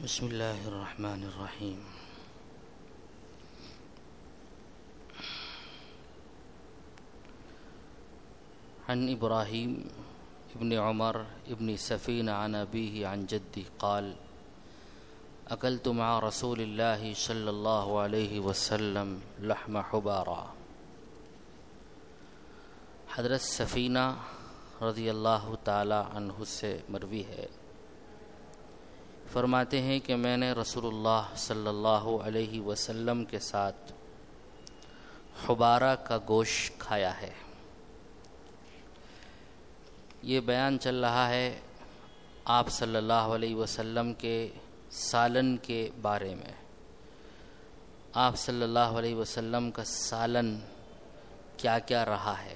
بسم اللہ الرحمن الرحیم۔ عن ابراہیم ابن عمر ابن سفین عن ابیہ عن جدہ قال اکلت مع رسول اللہ صلی اللہ علیہ وسلم لحم حبارہ۔ حضرت سفینہ رضی اللہ تعالی عنہ سے مروی ہے، فرماتے ہیں کہ میں نے رسول اللہ صلی اللہ علیہ وسلم کے ساتھ حبارہ کا گوشت کھایا ہے۔ یہ بیان چل رہا ہے آپ صلی اللہ علیہ وسلم کے سالن کے بارے میں۔ آپ صلی اللہ علیہ وسلم کا سالن کیا کیا رہا ہے۔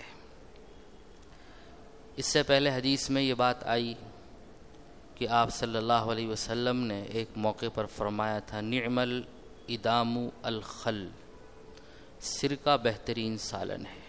اس سے پہلے حدیث میں یہ بات آئی کہ آپ صلی اللہ علیہ وسلم نے ایک موقع پر فرمایا تھا نعم الادام الخل، سرکہ بہترین سالن ہے۔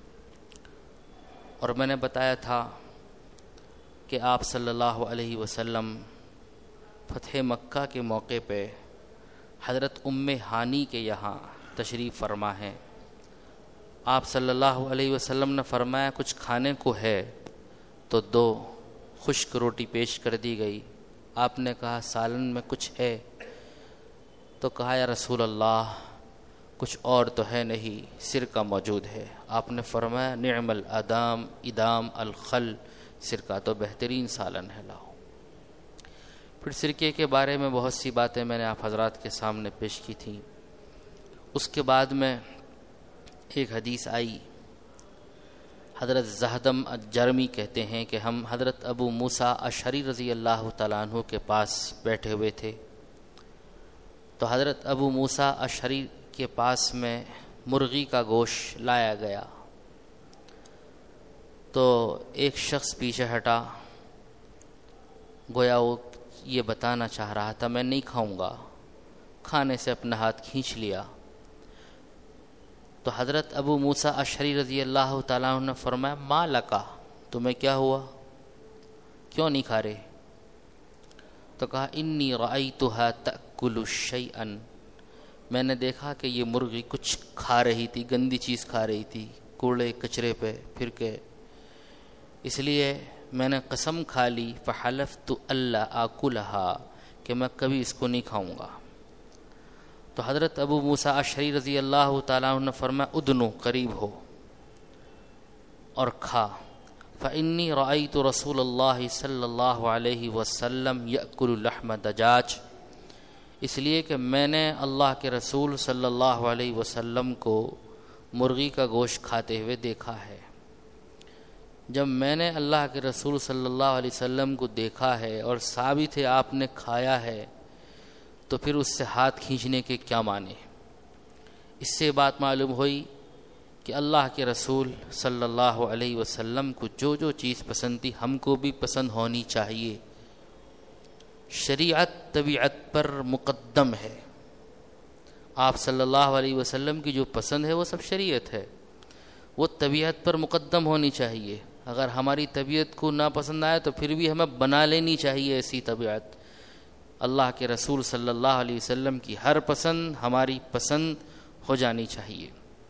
اور میں نے بتایا تھا کہ آپ صلی اللہ علیہ وسلم فتح مکہ کے موقع پہ حضرت ام ہانی کے یہاں تشریف فرما ہے۔ آپ صلی اللہ علیہ وسلم نے فرمایا کچھ کھانے کو ہے تو دو خشک روٹی پیش کر دی گئی۔ آپ نے کہا سالن میں کچھ ہے؟ تو کہا یا رسول اللہ کچھ اور تو ہے نہیں، سرکہ موجود ہے۔ آپ نے فرمایا نعم الادام الخل، سرکہ تو بہترین سالن ہے، لاؤ۔ پھر سرکے کے بارے میں بہت سی باتیں میں نے آپ حضرات کے سامنے پیش کی تھیں۔ اس کے بعد میں ایک حدیث آئی، حضرت زہدم الجرمی کہتے ہیں کہ ہم حضرت ابو موسیٰ اشعری رضی اللہ تعالیٰ عنہ کے پاس بیٹھے ہوئے تھے، تو حضرت ابو موسیٰ اشعری کے پاس میں مرغی کا گوشت لایا گیا، تو ایک شخص پیچھے ہٹا، گویا وہ یہ بتانا چاہ رہا تھا میں نہیں کھاؤں گا، کھانے سے اپنا ہاتھ کھینچ لیا۔ تو حضرت ابو موسیٰ اشعری رضی اللہ تعالیٰ عنہ نے فرمایا ما لکا، تمہیں کیا ہوا، کیوں نہیں کھا رہے؟ تو کہا انی رأیتها تأکل شیئا، میں نے دیکھا کہ یہ مرغی کچھ کھا رہی تھی، گندی چیز کھا رہی تھی، کوڑے کچرے پہ پھر کے، اس لیے میں نے قسم کھا لی فحلفت الا آکلها کہ میں کبھی اس کو نہیں کھاؤں گا۔ تو حضرت ابو موسیٰ اشعری رضی اللہ تعالیٰ عنہ نے فرمایا ادنو، قریب ہو اور کھا، فإنی رأیت رسول اللہ صلی اللہ علیہ وسلم یأکل لحم دجاج، اس لیے کہ میں نے اللہ کے رسول صلی اللہ علیہ وسلم کو مرغی کا گوشت کھاتے ہوئے دیکھا ہے۔ جب میں نے اللہ کے رسول صلی اللہ علیہ وسلم کو دیکھا ہے اور ثابت ہے آپ نے کھایا ہے، تو پھر اس سے ہاتھ کھینچنے کے کیا معنی؟ اس سے بات معلوم ہوئی کہ اللہ کے رسول صلی اللہ علیہ وسلم کو جو جو چیز پسند تھی ہم کو بھی پسند ہونی چاہیے۔ شریعت طبیعت پر مقدم ہے، آپ صلی اللہ علیہ وسلم کی جو پسند ہے وہ سب شریعت ہے، وہ طبیعت پر مقدم ہونی چاہیے۔ اگر ہماری طبیعت کو نہ پسند آئے تو پھر بھی ہمیں بنا لینی چاہیے ایسی طبیعت۔ اللہ کے رسول صلی اللہ علیہ وسلم کی ہر پسند ہماری پسند ہو جانی چاہیے۔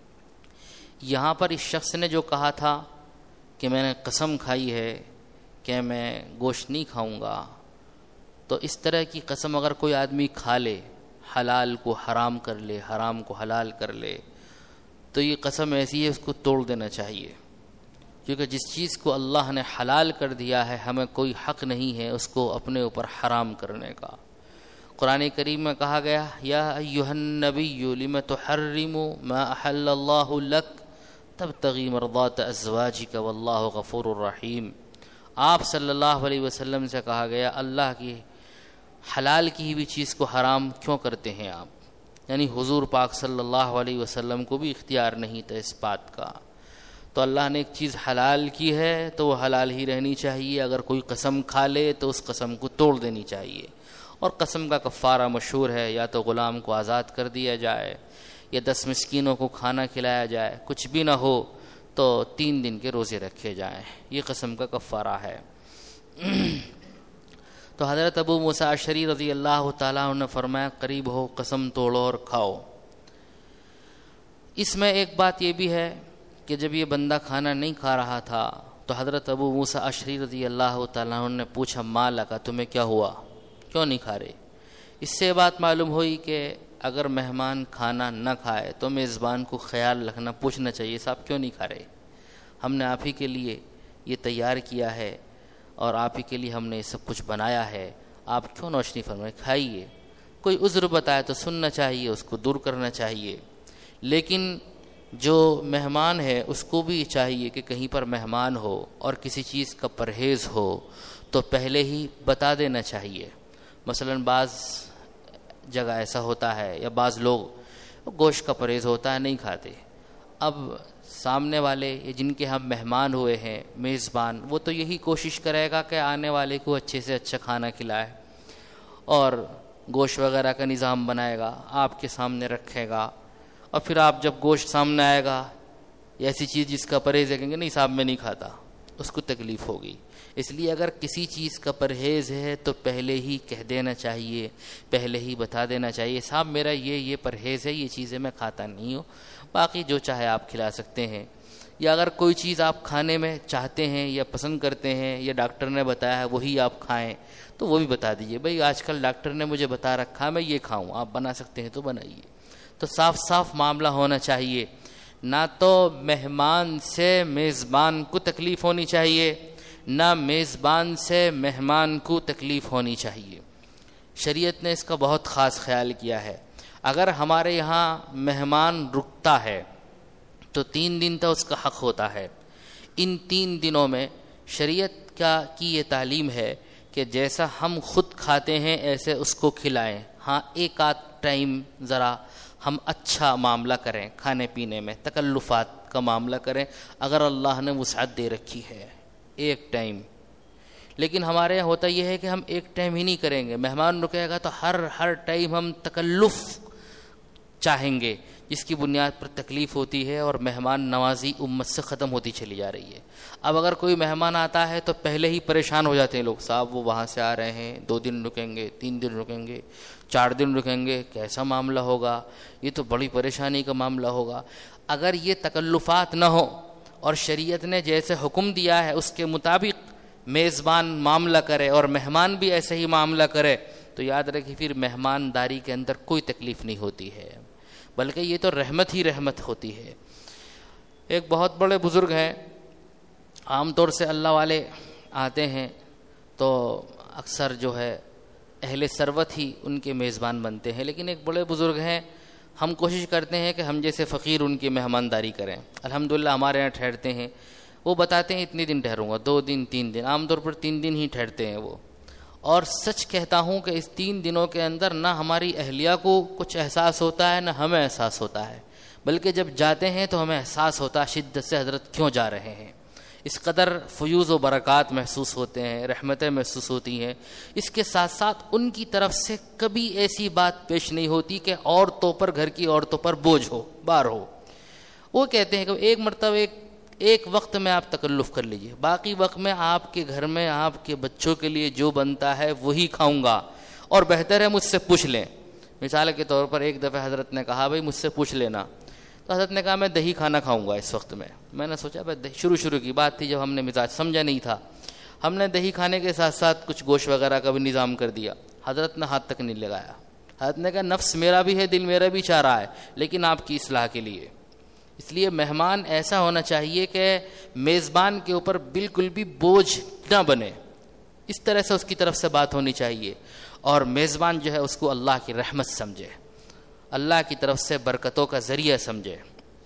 یہاں پر اس شخص نے جو کہا تھا کہ میں نے قسم کھائی ہے کہ میں گوشت نہیں کھاؤں گا، تو اس طرح کی قسم اگر کوئی آدمی کھا لے، حلال کو حرام کر لے، حرام کو حلال کر لے، تو یہ قسم ایسی ہے اس کو توڑ دینا چاہیے، کیونکہ جس چیز کو اللہ نے حلال کر دیا ہے ہمیں کوئی حق نہیں ہے اس کو اپنے اوپر حرام کرنے کا۔ قرآن کریم میں کہا گیا یا ایھا النبی لم تحرم ما احل اللہ لک تبتغی مرضات ازواجک واللہ غفور الرحیم۔ آپ صلی اللہ علیہ وسلم سے کہا گیا اللہ کی حلال کی ہوئی چیز کو حرام کیوں کرتے ہیں آپ، یعنی حضور پاک صلی اللہ علیہ وسلم کو بھی اختیار نہیں تھا اس بات کا۔ تو اللہ نے ایک چیز حلال کی ہے تو وہ حلال ہی رہنی چاہیے، اگر کوئی قسم کھا لے تو اس قسم کو توڑ دینی چاہیے۔ اور قسم کا کفارہ مشہور ہے، یا تو غلام کو آزاد کر دیا جائے یا 10 مسکینوں کو کھانا کھلایا جائے، کچھ بھی نہ ہو تو 3 دن کے روزے رکھے جائیں، یہ قسم کا کفارہ ہے۔ تو حضرت ابو موسیٰ اشعری رضی اللہ تعالیٰ عنہ نے فرمایا قریب ہو قسم توڑو اور کھاؤ۔ اس میں ایک بات یہ بھی ہے کہ جب یہ بندہ کھانا نہیں کھا رہا تھا تو حضرت ابو موسیٰ اشعری رضی اللہ تعالیٰ عنہ نے پوچھا ما لکا، تمہیں کیا ہوا، کیوں نہیں کھا رہے؟ اس سے بات معلوم ہوئی کہ اگر مہمان کھانا نہ کھائے تو میزبان کو خیال رکھنا، پوچھنا چاہیے صاحب کیوں نہیں کھا رہے، ہم نے آپ ہی کے لیے یہ تیار کیا ہے اور آپ ہی کے لیے ہم نے یہ سب کچھ بنایا ہے، آپ کیوں نوش نہیں فرمائے، کھائیے۔ کوئی عذر بتائے تو سننا چاہیے، اس کو دور کرنا چاہیے، لیکن جو مہمان ہے اس کو بھی چاہیے کہ کہیں پر مہمان ہو اور کسی چیز کا پرہیز ہو تو پہلے ہی بتا دینا چاہیے۔ مثلا بعض جگہ ایسا ہوتا ہے یا بعض لوگ گوشت کا پرہیز ہوتا ہے نہیں کھاتے، اب سامنے والے جن کے ہم مہمان ہوئے ہیں میزبان، وہ تو یہی کوشش کرے گا کہ آنے والے کو اچھے سے اچھا کھانا کھلائے اور گوشت وغیرہ کا نظام بنائے گا، آپ کے سامنے رکھے گا، اور پھر آپ جب گوشت سامنے آئے گا ایسی چیز جس کا پرہیز ہے کہیں گے نہیں صاحب میں نہیں کھاتا، اس کو تکلیف ہوگی۔ اس لیے اگر کسی چیز کا پرہیز ہے تو پہلے ہی کہہ دینا چاہیے، پہلے ہی بتا دینا چاہیے صاحب میرا یہ پرہیز ہے، یہ چیزیں میں کھاتا نہیں ہوں، باقی جو چاہے آپ کھلا سکتے ہیں۔ یا اگر کوئی چیز آپ کھانے میں چاہتے ہیں یا پسند کرتے ہیں یا ڈاکٹر نے بتایا ہے وہی آپ کھائیں تو وہ بھی بتا دیجئے، بھئی آج کل ڈاکٹر نے مجھے بتا رکھا میں یہ کھاؤں، آپ بنا سکتے ہیں تو بنائیے۔ تو صاف صاف معاملہ ہونا چاہیے، نہ تو مہمان سے میزبان کو تکلیف ہونی چاہیے، نہ میزبان سے مہمان کو تکلیف ہونی چاہیے۔ شریعت نے اس کا بہت خاص خیال کیا ہے۔ اگر ہمارے یہاں مہمان رکتا ہے تو 3 دن تو اس کا حق ہوتا ہے، ان 3 دنوں میں شریعت کی یہ تعلیم ہے کہ جیسا ہم خود کھاتے ہیں ایسے اس کو کھلائیں، ہاں ایک آدھ ٹائم ذرا ہم اچھا معاملہ کریں، کھانے پینے میں تکلفات کا معاملہ کریں اگر اللہ نے وسعت دے رکھی ہے ایک ٹائم۔ لیکن ہمارے یہاں ہوتا یہ ہے کہ ہم ایک ٹائم ہی نہیں کریں گے، مہمان رکے گا تو ہر ٹائم ہم تکلف چاہیں گے، جس کی بنیاد پر تکلیف ہوتی ہے اور مہمان نوازی امت سے ختم ہوتی چلی جا رہی ہے۔ اب اگر کوئی مہمان آتا ہے تو پہلے ہی پریشان ہو جاتے ہیں لوگ، صاحب وہ وہاں سے آ رہے ہیں، 2 دن رکیں گے، 3 دن رکیں گے، 4 دن رکیں گے، کیسا معاملہ ہوگا، یہ تو بڑی پریشانی کا معاملہ ہوگا۔ اگر یہ تکلفات نہ ہو اور شریعت نے جیسے حکم دیا ہے اس کے مطابق میزبان معاملہ کرے اور مہمان بھی ایسے ہی معاملہ کرے تو یاد رکھیں پھر مہمانداری کے اندر کوئی تکلیف نہیں ہوتی ہے، بلکہ یہ تو رحمت ہی رحمت ہوتی ہے۔ ایک بہت بڑے بزرگ ہیں، عام طور سے اللہ والے آتے ہیں تو اکثر جو ہے اہل ثروت ہی ان کے میزبان بنتے ہیں، لیکن ایک بڑے بزرگ ہیں، ہم کوشش کرتے ہیں کہ ہم جیسے فقیر ان کی مہمانداری کریں۔ الحمدللہ ہمارے یہاں ٹھہرتے ہیں، وہ بتاتے ہیں اتنے دن ٹھہروں گا، 2 دن 3 دن، عام طور پر 3 دن ہی ٹھہرتے ہیں وہ۔ اور سچ کہتا ہوں کہ اس 3 دنوں کے اندر نہ ہماری اہلیہ کو کچھ احساس ہوتا ہے نہ ہمیں احساس ہوتا ہے، بلکہ جب جاتے ہیں تو ہمیں احساس ہوتا ہے شدت سے حضرت کیوں جا رہے ہیں، اس قدر فیوز و برکات محسوس ہوتے ہیں، رحمتیں محسوس ہوتی ہیں۔ اس کے ساتھ ساتھ ان کی طرف سے کبھی ایسی بات پیش نہیں ہوتی کہ عورتوں پر، گھر کی عورتوں پر بوجھ ہو، بار ہو۔ وہ کہتے ہیں کہ ایک مرتبہ ایک وقت میں آپ تکلف کر لیجئے، باقی وقت میں آپ کے گھر میں آپ کے بچوں کے لیے جو بنتا ہے وہی کھاؤں گا، اور بہتر ہے مجھ سے پوچھ لیں۔ مثال کے طور پر ایک دفعہ حضرت نے کہا بھائی مجھ سے پوچھ لینا، تو حضرت نے کہا میں دہی کھانا کھاؤں گا اس وقت میں۔ میں نے سوچا بھائی شروع کی بات تھی جب ہم نے مزاج سمجھا نہیں تھا، ہم نے دہی کھانے کے ساتھ ساتھ کچھ گوشت وغیرہ کا بھی نظام کر دیا، حضرت نے ہاتھ تک نہیں لگایا۔ حضرت نے کہا نفس میرا بھی ہے، دل میرا بھی چاہ رہا ہے، لیکن آپ کی اصلاح کے لیے۔ اس لیے مہمان ایسا ہونا چاہیے کہ میزبان کے اوپر بالکل بھی بوجھ نہ بنے، اس طرح سے اس کی طرف سے بات ہونی چاہیے، اور میزبان جو ہے اس کو اللہ کی رحمت سمجھے، اللہ کی طرف سے برکتوں کا ذریعہ سمجھے۔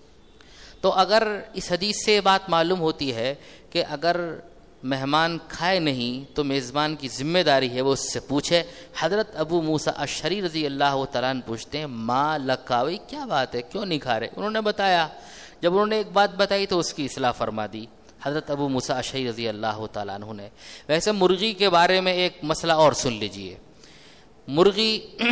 تو اگر اس حدیث سے بات معلوم ہوتی ہے کہ اگر مہمان کھائے نہیں تو میزبان کی ذمہ داری ہے وہ اس سے پوچھے۔ حضرت ابو موسیٰ اشعری رضی اللہ تعالیٰ عنہ پوچھتے ہیں ما لکاوی، کیا بات ہے، کیوں نہیں کھا رہے؟ انہوں نے بتایا، جب انہوں نے ایک بات بتائی تو اس کی اصلاح فرما دی حضرت ابو موسیٰ اشعری رضی اللہ تعالیٰ عنہ نے۔ ویسے مرغی کے بارے میں ایک مسئلہ اور سن لیجئے۔ مرغی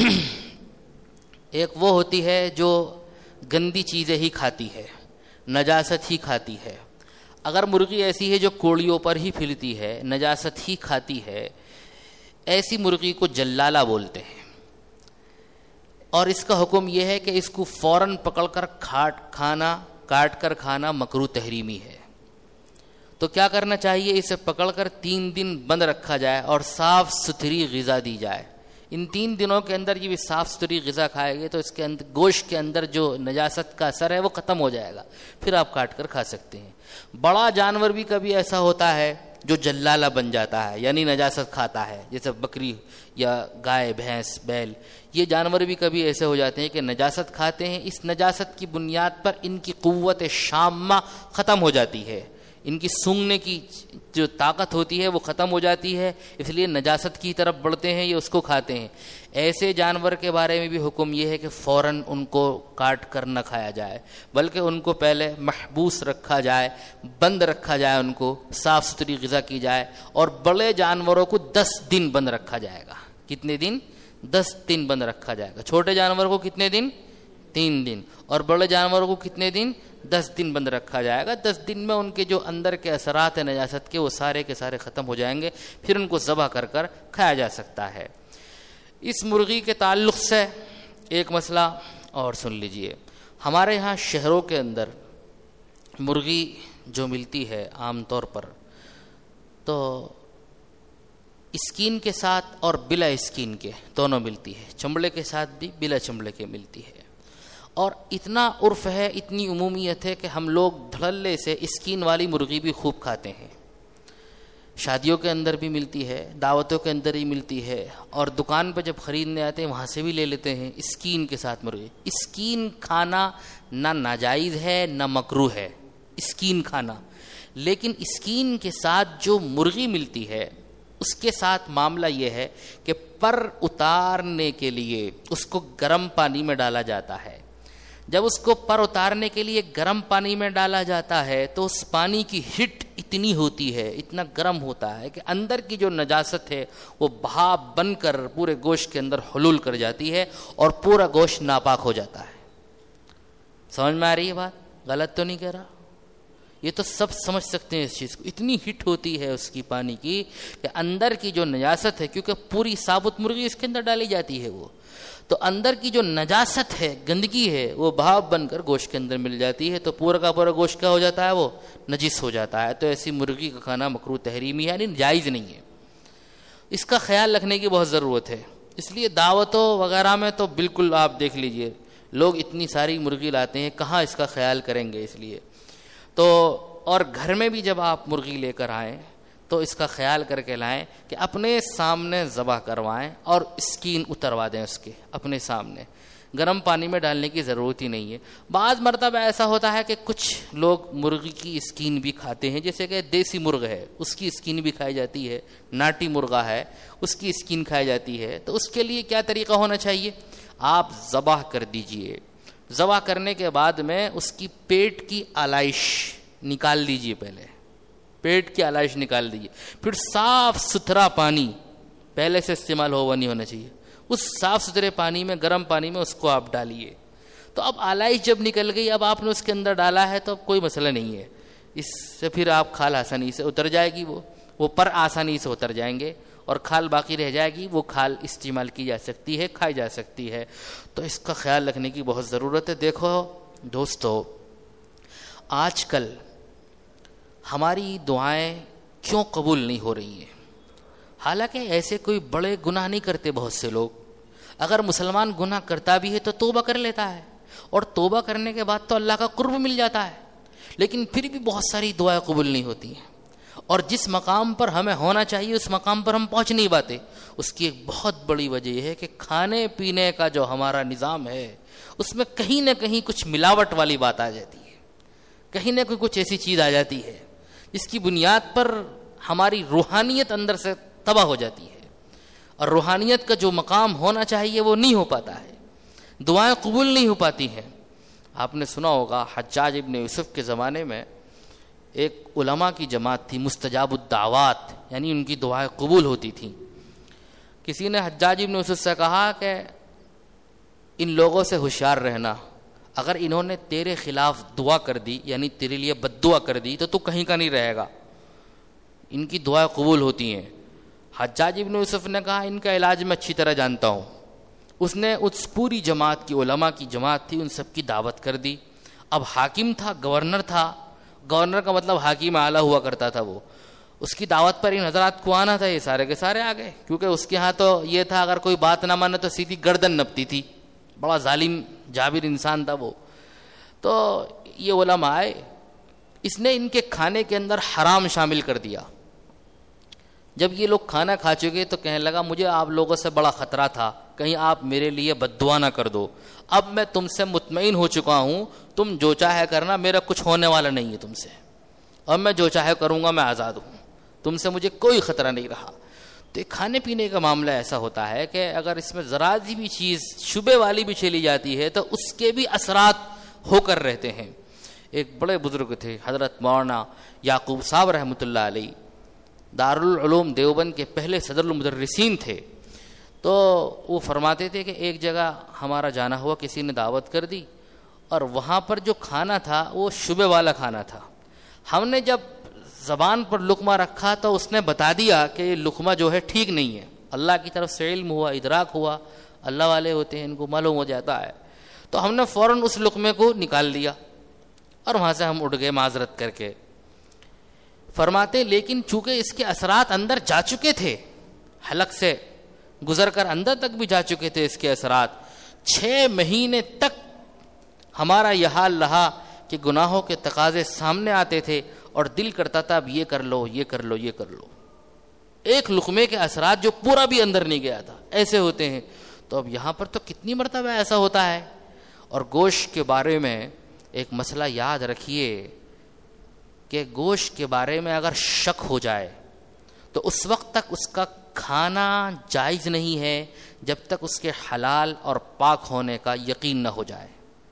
ایک وہ ہوتی ہے جو گندی چیزیں ہی کھاتی ہے، نجاست ہی کھاتی ہے۔ اگر مرغی ایسی ہے جو کوڑیوں پر ہی پھرتی ہے، نجاست ہی کھاتی ہے، ایسی مرغی کو جلالہ بولتے ہیں، اور اس کا حکم یہ ہے کہ اس کو فوراً پکڑ کر کاٹ کر کھانا مکروہ تحریمی ہے۔ تو کیا کرنا چاہیے؟ اسے پکڑ کر 3 دن بند رکھا جائے اور صاف ستھری غذا دی جائے۔ ان 3 دنوں کے اندر یہ بھی صاف ستھری غذا کھائے گے تو اس کے اندر گوشت کے اندر جو نجاست کا اثر ہے وہ ختم ہو جائے گا، پھر آپ کاٹ کر کھا سکتے ہیں۔ بڑا جانور بھی کبھی ایسا ہوتا ہے جو جلالہ بن جاتا ہے، یعنی نجاست کھاتا ہے، جیسے بکری یا گائے، بھینس، بیل، یہ جانور بھی کبھی ایسے ہو جاتے ہیں کہ نجاست کھاتے ہیں۔ اس نجاست کی بنیاد پر ان کی قوت شامہ ختم ہو جاتی ہے، ان کی سونگنے کی جو طاقت ہوتی ہے وہ ختم ہو جاتی ہے، اس لیے نجاست کی طرف بڑھتے ہیں، یہ اس کو کھاتے ہیں۔ ایسے جانور کے بارے میں بھی حکم یہ ہے کہ فوراً ان کو کاٹ کر نہ کھایا جائے، بلکہ ان کو پہلے محبوس رکھا جائے، بند رکھا جائے، ان کو صاف ستھری غذا کی جائے، اور بڑے جانوروں کو 10 دن بند رکھا جائے گا۔ کتنے دن؟ 10 دن بند رکھا جائے گا۔ چھوٹے جانور کو کتنے دن؟ 3 دن، اور بڑے جانوروں کو کتنے دن؟ 10 دن بند رکھا جائے گا۔ 10 دن میں ان کے جو اندر کے اثرات ہیں نجاست کے وہ سارے کے سارے ختم ہو جائیں گے، پھر ان کو ذبح کر کر کھایا جا سکتا ہے۔ اس مرغی کے تعلق سے ایک مسئلہ اور سن لیجئے۔ ہمارے ہاں شہروں کے اندر مرغی جو ملتی ہے عام طور پر تو اسکین کے ساتھ اور بلا اسکین کے دونوں ملتی ہے، چمڑے کے ساتھ بھی بلا چمڑے کے ملتی ہے، اور اتنا عرف ہے، اتنی عمومیت ہے کہ ہم لوگ دھڑلے سے اسکین والی مرغی بھی خوب کھاتے ہیں۔ شادیوں کے اندر بھی ملتی ہے، دعوتوں کے اندر ہی ملتی ہے، اور دکان پہ جب خریدنے آتے ہیں وہاں سے بھی لے لیتے ہیں اسکین کے ساتھ مرغی۔ اسکین کھانا نہ ناجائز ہے نہ مکروہ ہے، اسکین کھانا، لیکن اسکین کے ساتھ جو مرغی ملتی ہے اس کے ساتھ معاملہ یہ ہے کہ پر اتارنے کے لیے اس کو گرم پانی میں ڈالا جاتا ہے۔ جب اس کو پر اتارنے کے لیے گرم پانی میں ڈالا جاتا ہے تو اس پانی کی ہیٹ اتنی ہوتی ہے، اتنا گرم ہوتا ہے کہ اندر کی جو نجاست ہے وہ بھاپ بن کر پورے گوشت کے اندر حلول کر جاتی ہے اور پورا گوشت ناپاک ہو جاتا ہے۔ سمجھ میں آ رہی ہے بات؟ غلط تو نہیں کہہ رہا؟ یہ تو سب سمجھ سکتے ہیں اس چیز کو۔ اتنی ہٹ ہوتی ہے اس کی پانی کی کہ اندر کی جو نجاست ہے، کیونکہ پوری ثابت مرغی اس کے اندر ڈالی جاتی ہے، وہ تو اندر کی جو نجاست ہے، گندگی ہے، وہ بھاپ بن کر گوشت کے اندر مل جاتی ہے، تو پورا کا پورا گوشت کیا ہو جاتا ہے؟ وہ نجس ہو جاتا ہے۔ تو ایسی مرغی کا کھانا مکروہ تحریمی ہے، یعنی جائز نہیں ہے۔ اس کا خیال رکھنے کی بہت ضرورت ہے، اس لیے دعوتوں وغیرہ میں تو بالکل آپ دیکھ لیجئے لوگ اتنی ساری مرغی لاتے ہیں، کہاں اس کا خیال کریں گے؟ اس لیے تو اور گھر میں بھی جب آپ مرغی لے کر آئیں تو اس کا خیال کر کے لائیں کہ اپنے سامنے ذبح کروائیں اور اسکین اتروا دیں اس کے اپنے سامنے، گرم پانی میں ڈالنے کی ضرورت ہی نہیں ہے۔ بعض مرتبہ ایسا ہوتا ہے کہ کچھ لوگ مرغی کی اسکین بھی کھاتے ہیں، جیسے کہ دیسی مرغ ہے اس کی اسکین بھی کھائی جاتی ہے، ناٹی مرغا ہے اس کی اسکین کھائی جاتی ہے۔ تو اس کے لیے کیا طریقہ ہونا چاہیے؟ آپ ذبح کر دیجئے، ذبح کرنے کے بعد میں اس کی پیٹ کی آلائش نکال دیجئے، پہلے پیٹ کی آلائش نکال دیجئے، پھر صاف ستھرا پانی پہلے سے استعمال ہوا نہیں ہونا چاہیے، اس صاف ستھرے پانی میں، گرم پانی میں اس کو آپ ڈالیے۔ تو اب آلائش جب نکل گئی، اب آپ نے اس کے اندر ڈالا ہے تو اب کوئی مسئلہ نہیں ہے، اس سے پھر آپ کھال آسانی سے اتر جائے گی، وہ پر آسانی سے اتر جائیں گے اور کھال باقی رہ جائے گی، وہ کھال استعمال کی جا سکتی ہے، کھائی جا سکتی ہے۔ تو اس کا خیال رکھنے کی بہت ضرورت ہے۔ دیکھو دوستو، آج کل ہماری دعائیں کیوں قبول نہیں ہو رہی ہیں؟ حالانکہ ایسے کوئی بڑے گناہ نہیں کرتے بہت سے لوگ، اگر مسلمان گناہ کرتا بھی ہے تو توبہ کر لیتا ہے، اور توبہ کرنے کے بعد تو اللہ کا قرب مل جاتا ہے، لیکن پھر بھی بہت ساری دعائیں قبول نہیں ہوتی ہیں، اور جس مقام پر ہمیں ہونا چاہیے اس مقام پر ہم پہنچ نہیں پاتے۔ اس کی ایک بہت بڑی وجہ یہ ہے کہ کھانے پینے کا جو ہمارا نظام ہے اس میں کہیں نہ کہیں کچھ ملاوٹ والی بات آ جاتی ہے، کہیں نہ کہیں کچھ ایسی چیز آ جاتی ہے جس کی بنیاد پر ہماری روحانیت اندر سے تباہ ہو جاتی ہے، اور روحانیت کا جو مقام ہونا چاہیے وہ نہیں ہو پاتا ہے، دعائیں قبول نہیں ہو پاتی ہیں۔ آپ نے سنا ہوگا حجاج ابن یوسف کے زمانے میں ایک علماء کی جماعت تھی، مستجاب الدعوات، یعنی ان کی دعائیں قبول ہوتی تھیں۔ کسی نے حجاج ابن یوسف سے کہا کہ ان لوگوں سے ہوشیار رہنا، اگر انہوں نے تیرے خلاف دعا کر دی، یعنی تیرے لیے بد دعا کر دی، تو کہیں کا نہیں رہے گا، ان کی دعائیں قبول ہوتی ہیں۔ حجاج ابن یوسف نے کہا ان کا علاج میں اچھی طرح جانتا ہوں. اس نے اس پوری جماعت کی علماء کی جماعت تھی ان سب کی دعوت کر دی. اب حاکم تھا, گورنر تھا, گورنر کا مطلب حاکم اعلیٰ ہوا کرتا تھا, وہ اس کی دعوت پر ان حضرات کو آنا تھا. یہ سارے کے سارے آ گئے, کیونکہ اس کے ہاں تو یہ تھا اگر کوئی بات نہ مانے تو سیدھی گردن نپتی تھی. بڑا ظالم جابر انسان تھا وہ. تو یہ علماء آئے, اس نے ان کے کھانے کے اندر حرام شامل کر دیا. جب یہ لوگ کھانا کھا چکے تو کہنے لگا مجھے آپ لوگوں سے بڑا خطرہ تھا, کہیں آپ میرے لیے بد دعا نہ کر دو. اب میں تم سے مطمئن ہو چکا ہوں, تم جو چاہے کرنا, میرا کچھ ہونے والا نہیں ہے تم سے, اور میں جو چاہے کروں گا, میں آزاد ہوں, تم سے مجھے کوئی خطرہ نہیں رہا. تو ایک کھانے پینے کا معاملہ ایسا ہوتا ہے کہ اگر اس میں ذرا سی بھی چیز شبے والی بھی چلی جاتی ہے تو اس کے بھی اثرات ہو کر رہتے ہیں. ایک بڑے بزرگ تھے حضرت مولانا یعقوب صاحب رحمۃ اللہ علیہ, دارالعلوم دیوبند کے پہلے صدر المدرسین تھے. تو وہ فرماتے تھے کہ ایک جگہ ہمارا جانا ہوا, کسی نے دعوت کر دی اور وہاں پر جو کھانا تھا وہ شبے والا کھانا تھا. ہم نے جب زبان پر لقمہ رکھا تو اس نے بتا دیا کہ یہ لقمہ جو ہے ٹھیک نہیں ہے. اللہ کی طرف سے علم ہوا, ادراک ہوا, اللہ والے ہوتے ہیں ان کو معلوم ہو جاتا ہے. تو ہم نے فوراً اس لقمے کو نکال لیا اور وہاں سے ہم اٹھ گئے معذرت کر کے. فرماتے لیکن چونکہ اس کے اثرات اندر جا چکے تھے, حلق سے گزر کر اندر تک بھی جا چکے تھے اس کے اثرات, 6 مہینے تک ہمارا یہ حال رہا کہ گناہوں کے تقاضے سامنے آتے تھے اور دل کرتا تھا اب یہ کر لو, یہ کر لو, یہ کر لو. ایک لقمے کے اثرات جو پورا بھی اندر نہیں گیا تھا, ایسے ہوتے ہیں. تو اب یہاں پر تو کتنی مرتبہ ایسا ہوتا ہے. اور گوشت کے بارے میں ایک مسئلہ یاد رکھیے کہ گوشت کے بارے میں اگر شک ہو جائے تو اس وقت تک اس کا کھانا جائز نہیں ہے جب تک اس کے حلال اور پاک ہونے کا یقین نہ ہو جائے.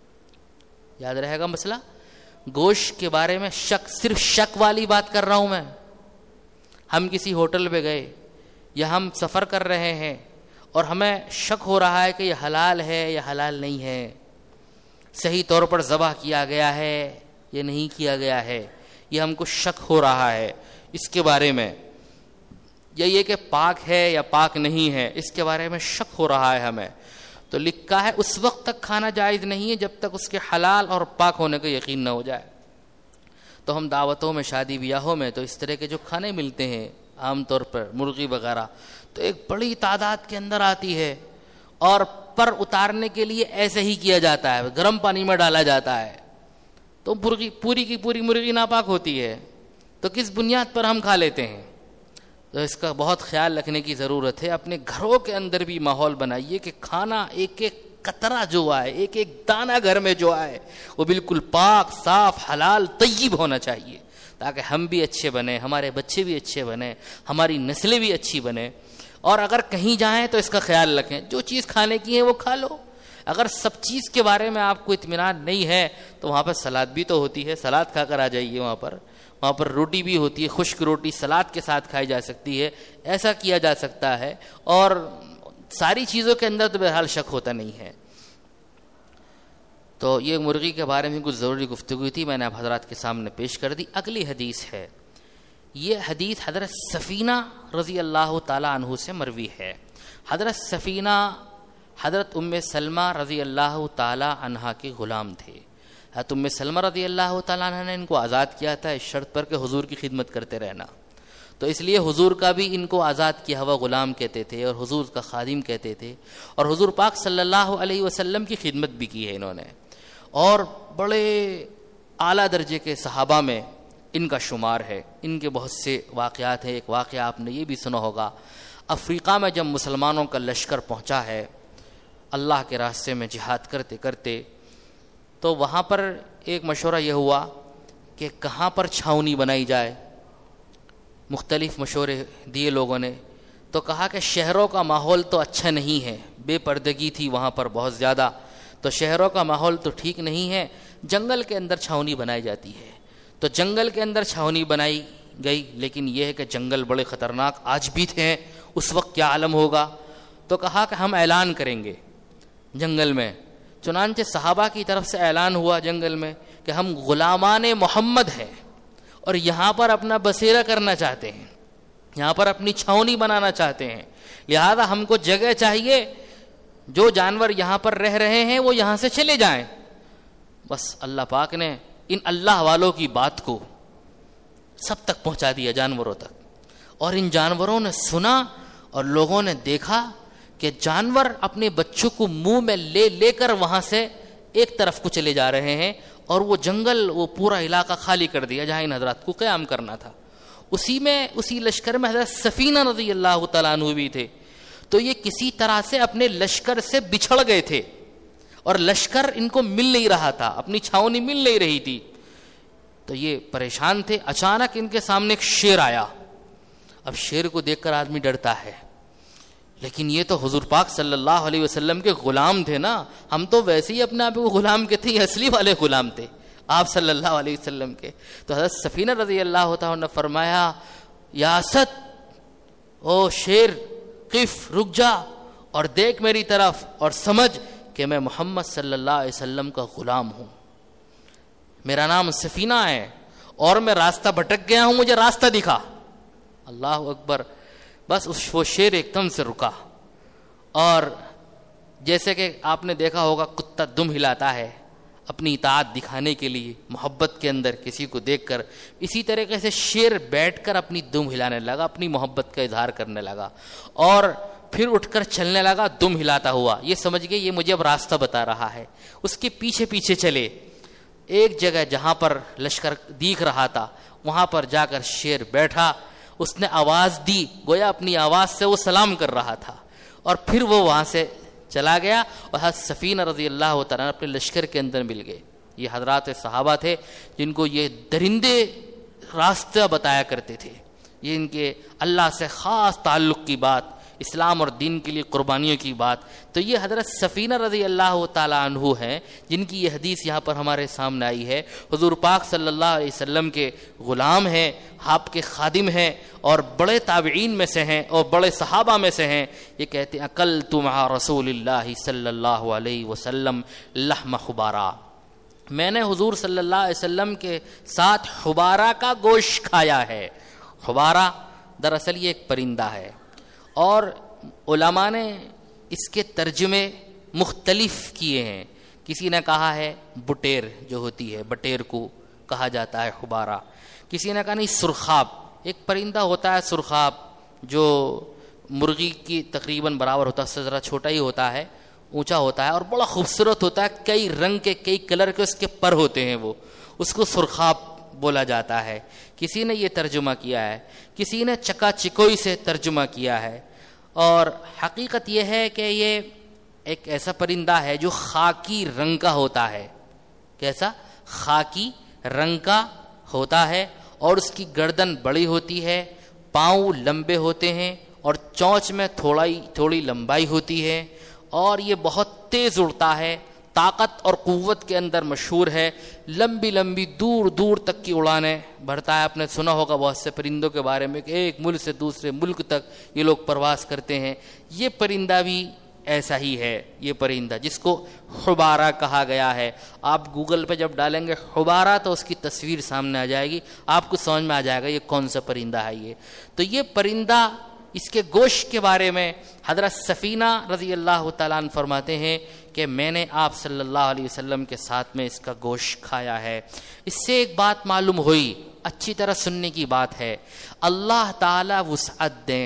یاد رہے گا مسئلہ. گوشت کے بارے میں شک, صرف شک والی بات کر رہا ہوں میں. ہم کسی ہوٹل پہ گئے یا ہم سفر کر رہے ہیں اور ہمیں شک ہو رہا ہے کہ یہ حلال ہے یا حلال نہیں ہے, صحیح طور پر ذبح کیا گیا ہے یا نہیں کیا گیا ہے, یہ ہم کو شک ہو رہا ہے اس کے بارے میں, یا یہ کہ پاک ہے یا پاک نہیں ہے اس کے بارے میں شک ہو رہا ہے ہمیں, تو لکھا ہے اس وقت تک کھانا جائز نہیں ہے جب تک اس کے حلال اور پاک ہونے کا یقین نہ ہو جائے. تو ہم دعوتوں میں, شادی بیاہوں میں تو اس طرح کے جو کھانے ملتے ہیں عام طور پر مرغی وغیرہ, تو ایک بڑی تعداد کے اندر آتی ہے اور پر اتارنے کے لیے ایسے ہی کیا جاتا ہے, گرم پانی میں ڈالا جاتا ہے. تو پوری کی پوری مرغی ناپاک ہوتی ہے, تو کس بنیاد پر ہم کھا لیتے ہیں؟ تو اس کا بہت خیال رکھنے کی ضرورت ہے. اپنے گھروں کے اندر بھی ماحول بنائیے کہ کھانا ایک ایک قطرہ جو آئے, ایک ایک دانہ گھر میں جو آئے وہ بالکل پاک, صاف, حلال, طیب ہونا چاہیے, تاکہ ہم بھی اچھے بنیں, ہمارے بچے بھی اچھے بنیں, ہماری نسلیں بھی اچھی بنیں. اور اگر کہیں جائیں تو اس کا خیال رکھیں, جو چیز کھانے کی ہے وہ کھا لو. اگر سب چیز کے بارے میں آپ کو اطمینان نہیں ہے تو وہاں پر سلاد بھی تو ہوتی ہے, سلاد کھا کر آ جائیے. وہاں پر روٹی بھی ہوتی ہے, خشک روٹی سلاد کے ساتھ کھائی جا سکتی ہے, ایسا کیا جا سکتا ہے. اور ساری چیزوں کے اندر تو بہرحال شک ہوتا نہیں ہے. تو یہ مرغی کے بارے میں کچھ ضروری گفتگو تھی, میں نے آپ حضرات کے سامنے پیش کر دی. اگلی حدیث ہے, یہ حدیث حضرت سفینہ رضی اللہ تعالی عنہ سے مروی ہے. حضرت سفینہ حضرت ام سلمہ رضی اللہ تعالی عنہا کے غلام تھے. حضرت ام سلمہ رضی اللہ تعالی عنہ نے ان کو آزاد کیا تھا اس شرط پر کہ حضور کی خدمت کرتے رہنا. تو اس لیے حضور کا بھی ان کو آزاد کیا ہوا غلام کہتے تھے اور حضور کا خادم کہتے تھے. اور حضور پاک صلی اللہ علیہ وسلم کی خدمت بھی کی ہے انہوں نے, اور بڑے اعلیٰ درجے کے صحابہ میں ان کا شمار ہے. ان کے بہت سے واقعات ہیں. ایک واقعہ آپ نے یہ بھی سنا ہوگا, افریقہ میں جب مسلمانوں کا لشکر پہنچا ہے اللہ کے راستے میں جہاد کرتے کرتے, تو وہاں پر ایک مشورہ یہ ہوا کہ کہاں پر چھاؤنی بنائی جائے. مختلف مشورے دیے لوگوں نے, تو کہا کہ شہروں کا ماحول تو اچھا نہیں ہے, بے پردگی تھی وہاں پر بہت زیادہ, تو شہروں کا ماحول تو ٹھیک نہیں ہے, جنگل کے اندر چھاؤنی بنائی جاتی ہے. تو جنگل کے اندر چھاؤنی بنائی گئی, لیکن یہ ہے کہ جنگل بڑے خطرناک آج بھی تھے, اس وقت کیا عالم ہوگا. تو کہا کہ ہم اعلان کریں گے جنگل میں. چنانچہ صحابہ کی طرف سے اعلان ہوا جنگل میں کہ ہم غلامان محمد ہیں اور یہاں پر اپنا بسیرہ کرنا چاہتے ہیں. یہاں پر اپنی چھاؤنی بنانا چاہتے ہیں، لہذا ہم کو جگہ چاہیے، جو جانور یہاں پر رہ رہے ہیں وہ یہاں سے چلے جائیں۔ بس اللہ پاک نے ان اللہ والوں کی بات کو سب تک پہنچا دیا، جانوروں تک، اور ان جانوروں نے سنا اور لوگوں نے دیکھا کہ جانور اپنے بچوں کو منہ میں لے لے کر وہاں سے ایک طرف کو چلے جا رہے ہیں، اور وہ جنگل، وہ پورا علاقہ خالی کر دیا جہاں ان حضرات کو قیام کرنا تھا۔ اسی لشکر میں حضرت سفینہ رضی اللہ تعالیٰ عنہ بھی تھے، تو یہ کسی طرح سے اپنے لشکر سے بچھڑ گئے تھے، اور لشکر ان کو مل نہیں رہا تھا، اپنی چھاؤنی مل نہیں رہی تھی، تو یہ پریشان تھے۔ اچانک ان کے سامنے ایک شیر آیا۔ اب شیر کو دیکھ کر آدمی ڈرتا ہے، لیکن یہ تو حضور پاک صلی اللہ علیہ وسلم کے غلام تھے نا، ہم تو ویسے ہی اپنے آپ کو غلام کے تھے، یہ اصلی والے غلام تھے آپ صلی اللہ علیہ وسلم کے۔ تو حضرت سفینہ رضی اللہ تعالیٰ نے فرمایا، یا اسد، او شیر، قف، رک جا اور دیکھ میری طرف اور سمجھ کہ میں محمد صلی اللہ علیہ وسلم کا غلام ہوں، میرا نام سفینہ ہے اور میں راستہ بھٹک گیا ہوں، مجھے راستہ دکھا۔ اللہ اکبر۔ بس وہ شیر ایک دم سے رکا، اور جیسے کہ آپ نے دیکھا ہوگا کتا دم ہلاتا ہے اپنی اطاعت دکھانے کے لیے محبت کے اندر کسی کو دیکھ کر، اسی طریقے سے شیر بیٹھ کر اپنی دم ہلانے لگا، اپنی محبت کا اظہار کرنے لگا، اور پھر اٹھ کر چلنے لگا دم ہلاتا ہوا۔ یہ سمجھ گئے یہ مجھے اب راستہ بتا رہا ہے، اس کے پیچھے پیچھے چلے۔ ایک جگہ جہاں پر لشکر دیکھ رہا تھا وہاں پر جا کر شیر بیٹھا، اس نے آواز دی، گویا اپنی آواز سے وہ سلام کر رہا تھا، اور پھر وہ وہاں سے چلا گیا، اور حضرت سفینہ رضی اللہ تعالیٰ اپنے لشکر کے اندر مل گئے۔ یہ حضرات صحابہ تھے جن کو یہ درندے راستہ بتایا کرتے تھے، یہ ان کے اللہ سے خاص تعلق کی بات، اسلام اور دین کے لیے قربانیوں کی بات۔ تو یہ حضرت سفینہ رضی اللہ تعالیٰ عنہ ہیں جن کی یہ حدیث یہاں پر ہمارے سامنے آئی ہے۔ حضور پاک صلی اللہ علیہ وسلم کے غلام ہیں، آپ کے خادم ہیں، اور بڑے تابعین میں سے ہیں اور بڑے صحابہ میں سے ہیں۔ یہ کہتے ہیں اکلت مع رسول اللہ صلی اللہ علیہ وسلم لحم حبارہ، میں نے حضور صلی اللہ علیہ وسلم کے ساتھ حبارہ کا گوشت کھایا ہے۔ حبارہ دراصل یہ ایک پرندہ ہے، اور علماء نے اس کے ترجمے مختلف کیے ہیں۔ کسی نے کہا ہے بٹیر جو ہوتی ہے، بٹیر کو کہا جاتا ہے حبارہ، کسی نے کہا نہیں سرخاب، ایک پرندہ ہوتا ہے سرخاب جو مرغی کی تقریباً برابر ہوتا ہے، اس سے ذرا چھوٹا ہی ہوتا ہے، اونچا ہوتا ہے اور بڑا خوبصورت ہوتا ہے، کئی رنگ کے کئی کلر کے اس کے پر ہوتے ہیں، وہ اس کو سرخاب بولا جاتا ہے۔ کسی نے یہ ترجمہ کیا ہے، کسی نے چکا چکوئی سے ترجمہ کیا ہے، اور حقیقت یہ ہے کہ یہ ایک ایسا پرندہ ہے جو خاکی رنگ کا ہوتا ہے۔ کیسا؟ خاکی رنگ کا ہوتا ہے، اور اس کی گردن بڑی ہوتی ہے، پاؤں لمبے ہوتے ہیں، اور چونچ میں تھوڑی لمبائی ہوتی ہے، اور یہ بہت تیز اڑتا ہے، طاقت اور قوت کے اندر مشہور ہے، لمبی لمبی دور دور تک کی اڑانیں بھرتا ہے۔ آپ نے سنا ہوگا بہت سے پرندوں کے بارے میں کہ ایک ملک سے دوسرے ملک تک یہ لوگ پرواز کرتے ہیں۔ یہ پرندہ بھی ایسا ہی ہے، یہ پرندہ جس کو حبارہ کہا گیا ہے۔ آپ گوگل پہ جب ڈالیں گے حبارہ تو اس کی تصویر سامنے آ جائے گی، آپ کو سمجھ میں آ جائے گا یہ کون سا پرندہ ہے یہ۔ تو یہ پرندہ، اس کے گوشت کے بارے میں حضرت سفینہ رضی اللہ تعالیٰ عنہ فرماتے ہیں کہ میں نے آپ صلی اللہ علیہ وسلم کے ساتھ میں اس کا گوشت کھایا ہے۔ اس سے ایک بات معلوم ہوئی، اچھی طرح سننے کی بات ہے، اللہ تعالیٰ وسعت دیں،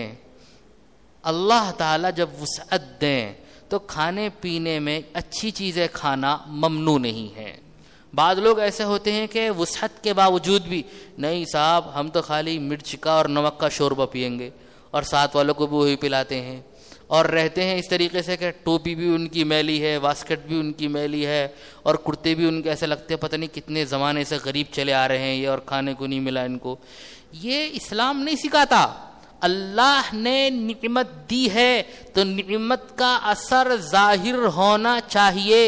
اللہ تعالیٰ جب وسعت دیں تو کھانے پینے میں اچھی چیزیں کھانا ممنوع نہیں ہے۔ بعض لوگ ایسے ہوتے ہیں کہ وسعت کے باوجود بھی نہیں صاحب ہم تو خالی مرچ کا اور نمک کا شوربہ پیئیں گے، اور ساتھ والوں کو بھی وہی پلاتے ہیں، اور رہتے ہیں اس طریقے سے کہ ٹوپی بھی ان کی میلی ہے، واسکٹ بھی ان کی میلی ہے، اور کرتے بھی ان کے ایسے لگتے ہیں پتہ نہیں کتنے زمانے سے غریب چلے آ رہے ہیں یہ، اور کھانے کو نہیں ملا ان کو۔ یہ اسلام نہیں سکھاتا۔ اللہ نے نعمت دی ہے تو نعمت کا اثر ظاہر ہونا چاہیے۔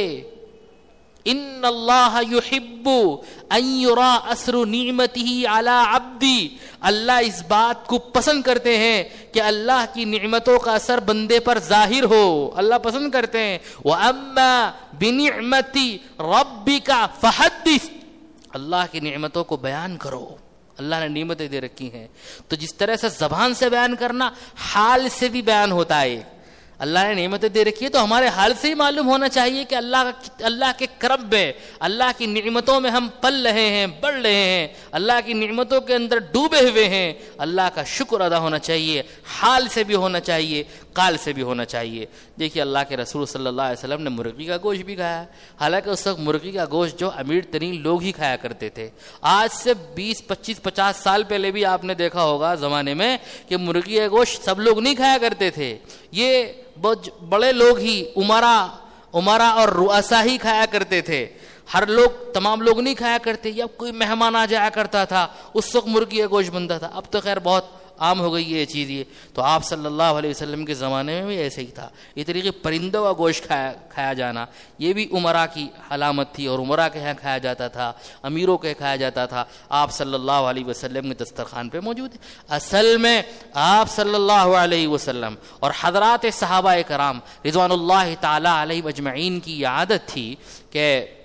ان اللہ یحب ان یرا اثر نعمتہ علی عبدی، اللہ اس بات کو پسند کرتے ہیں کہ اللہ کی نعمتوں کا اثر بندے پر ظاہر ہو، اللہ پسند کرتے ہیں۔ وَأَمَّا بِنِعْمَتِ رَبِّكَ فَحَدِّثْ، اللہ کی نعمتوں کو بیان کرو، اللہ نے نعمتیں دے رکھی ہیں. تو جس طرح سے زبان سے بیان کرنا حال سے بھی بیان ہوتا ہے. اللہ نے نعمتیں دے رکھی ہے تو ہمارے حال سے ہی معلوم ہونا چاہیے کہ اللہ کے کرم میں، اللہ کی نعمتوں میں ہم پل رہے ہیں، بڑھ رہے ہیں، اللہ کی نعمتوں کے اندر ڈوبے ہوئے ہیں. اللہ کا شکر ادا ہونا چاہیے، حال سے بھی ہونا چاہیے، قال سے بھی ہونا چاہیے. دیکھیے اللہ کے رسول صلی اللہ علیہ وسلم نے مرغی کا گوشت بھی کھایا، حالانکہ اس وقت مرغی کا گوشت جو امیر ترین لوگ ہی کھایا کرتے تھے. آج سے 20 25 50 سال پہلے بھی آپ نے دیکھا ہوگا زمانے میں کہ مرغی کا گوشت سب لوگ نہیں کھایا کرتے تھے. یہ بہت بڑے لوگ ہی، عمرا اور رؤسا ہی کھایا کرتے تھے. ہر لوگ، تمام لوگ نہیں کھایا کرتے. یا کوئی مہمان آ جایا کرتا تھا اس وقت مرغی کا گوشت بنتا تھا. اب تو خیر بہت عام ہو گئی یہ چیز. یہ تو آپ صلی اللہ علیہ وسلم کے زمانے میں بھی ایسے ہی تھا. یہ طریقے پرندوں کا گوشت کھایا جانا یہ بھی عمرا کی علامت تھی، اور عمرا کے یہاں کھایا جاتا تھا، امیروں کے کھایا جاتا تھا. آپ صلی اللہ علیہ وسلم کے دسترخوان پہ موجود ہے. اصل میں آپ صلی اللہ علیہ وسلم اور حضرات صحابہ کرام رضوان اللہ تعالی علیہ اجمعین کی یہ عادت تھی کہ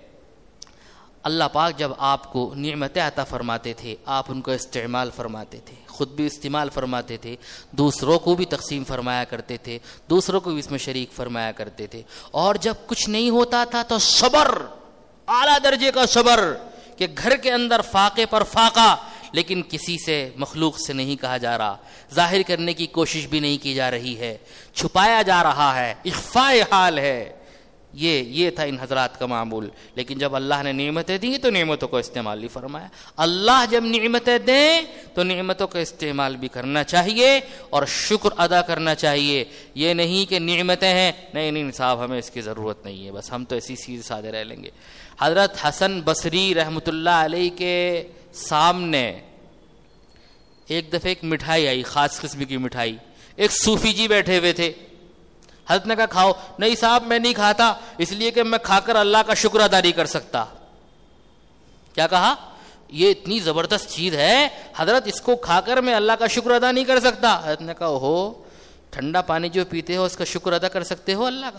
اللہ پاک جب آپ کو نعمتیں عطا فرماتے تھے آپ ان کو استعمال فرماتے تھے، خود بھی استعمال فرماتے تھے، دوسروں کو بھی تقسیم فرمایا کرتے تھے، دوسروں کو بھی اس میں شریک فرمایا کرتے تھے. اور جب کچھ نہیں ہوتا تھا تو صبر، اعلیٰ درجے کا صبر، کہ گھر کے اندر فاقے پر فاقہ، لیکن کسی سے مخلوق سے نہیں کہا جا رہا، ظاہر کرنے کی کوشش بھی نہیں کی جا رہی ہے، چھپایا جا رہا ہے، اخفاء حال ہے. یہ تھا ان حضرات کا معمول. لیکن جب اللہ نے نعمتیں دی تو نعمتوں کو استعمال نہیں فرمایا. اللہ جب نعمتیں دیں تو نعمتوں کا استعمال بھی کرنا چاہیے اور شکر ادا کرنا چاہیے. یہ نہیں کہ نعمتیں ہیں، نہیں صاحب ہمیں اس کی ضرورت نہیں ہے، بس ہم تو ایسی سیدھے سادے رہ لیں گے. حضرت حسن بصری رحمۃ اللہ علیہ کے سامنے ایک دفعہ ایک مٹھائی آئی، خاص قسم کی مٹھائی. ایک صوفی جی بیٹھے ہوئے تھے. حضرت نے کہا کھاؤ. نہیں صاحب میں نہیں کھاتا، اس لیے کہ میں کھا کر اللہ کا شکر ادا نہیں کر سکتا. کیا کہا؟ یہ اتنی زبردست چیز ہے حضرت، اس کو کھا کر میں اللہ کا شکر ادا نہیں کر سکتا. حضرت نے کہا اوہو، ٹھنڈا پانی جو پیتے ہو اس کا شکر ادا کر سکتے ہو اللہ کا؟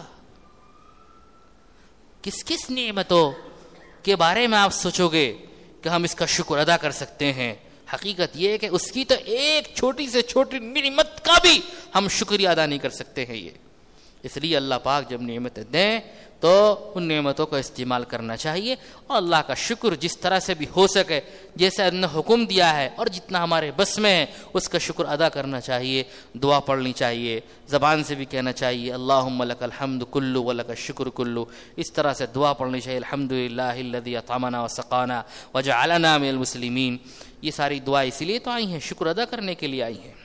کس نعمتوں کے بارے میں آپ سوچو گے کہ ہم اس کا شکر ادا کر سکتے ہیں؟ حقیقت یہ ہے کہ اس کی تو ایک چھوٹی سے چھوٹی نعمت کا بھی ہم شکریہ ادا نہیں کر سکتے ہیں. یہ اس لیے اللہ پاک جب نعمتیں دیں تو ان نعمتوں کا استعمال کرنا چاہیے اور اللہ کا شکر جس طرح سے بھی ہو سکے، جیسے اللہ نے حکم دیا ہے اور جتنا ہمارے بس میں ہے اس کا شکر ادا کرنا چاہیے. دعا پڑھنی چاہیے، زبان سے بھی کہنا چاہیے اللہم لک الحمد کلو ولک الشکر کلو. اس طرح سے دعا پڑھنی چاہیے الحمدللہ الذی اطعمنا وسقانا وجعلنا من المسلمین. یہ ساری دعائیں اسی لیے تو آئی ہیں، شکر ادا کرنے کے لیے آئی ہیں.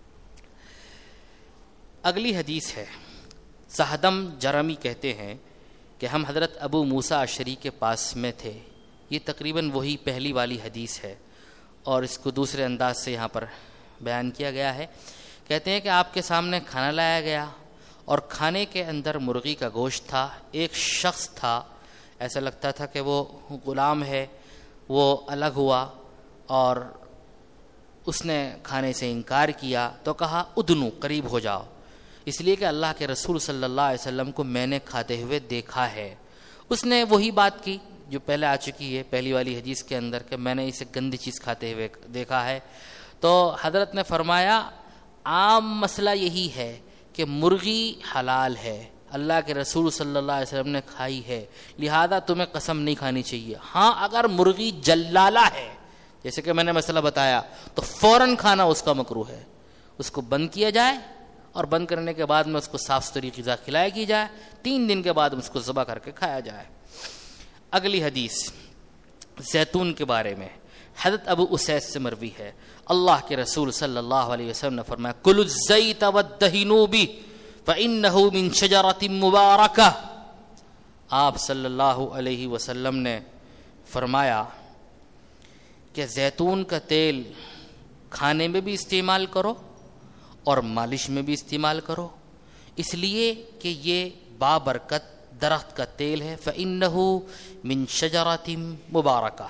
اگلی حدیث ہے، صحدم جرمی کہتے ہیں کہ ہم حضرت ابو موسیٰ اشعری کے پاس میں تھے. یہ تقریباً وہی پہلی والی حدیث ہے اور اس کو دوسرے انداز سے یہاں پر بیان کیا گیا ہے. کہتے ہیں کہ آپ کے سامنے کھانا لایا گیا اور کھانے کے اندر مرغی کا گوشت تھا. ایک شخص تھا، ایسا لگتا تھا کہ وہ غلام ہے، وہ الگ ہوا اور اس نے کھانے سے انکار کیا تو کہا ادنو، قریب ہو جاؤ، اس لیے کہ اللہ کے رسول صلی اللہ علیہ وسلم کو میں نے کھاتے ہوئے دیکھا ہے. اس نے وہی بات کی جو پہلے آ چکی ہے پہلی والی حدیث کے اندر کہ میں نے اسے گندی چیز کھاتے ہوئے دیکھا ہے. تو حضرت نے فرمایا عام مسئلہ یہی ہے کہ مرغی حلال ہے، اللہ کے رسول صلی اللہ علیہ وسلم نے کھائی ہے، لہذا تمہیں قسم نہیں کھانی چاہیے. ہاں اگر مرغی جلالہ ہے جیسے کہ میں نے مسئلہ بتایا تو فوراً کھانا اس کا مکروہ ہے، اس کو بند کیا جائے اور بند کرنے کے بعد میں اس کو صاف ستھری غذا کھلائی کی جائے، 3 دن کے بعد اس کو ذبح کر کے کھایا جائے. اگلی حدیث زیتون کے بارے میں حضرت ابو اسید سے مروی ہے. اللہ کے رسول صلی اللہ علیہ وسلم نے فرمایا کلوا الزیت وادہنوا بہ فانہ من شجرۃ مبارکہ. آپ صلی اللہ علیہ وسلم نے فرمایا کہ زیتون کا تیل کھانے میں بھی استعمال کرو اور مالش میں بھی استعمال کرو، اس لیے کہ یہ بابرکت درخت کا تیل ہے. فَإِنَّهُ مِن شَجَرَةٍ مُبَارَكَةٍ.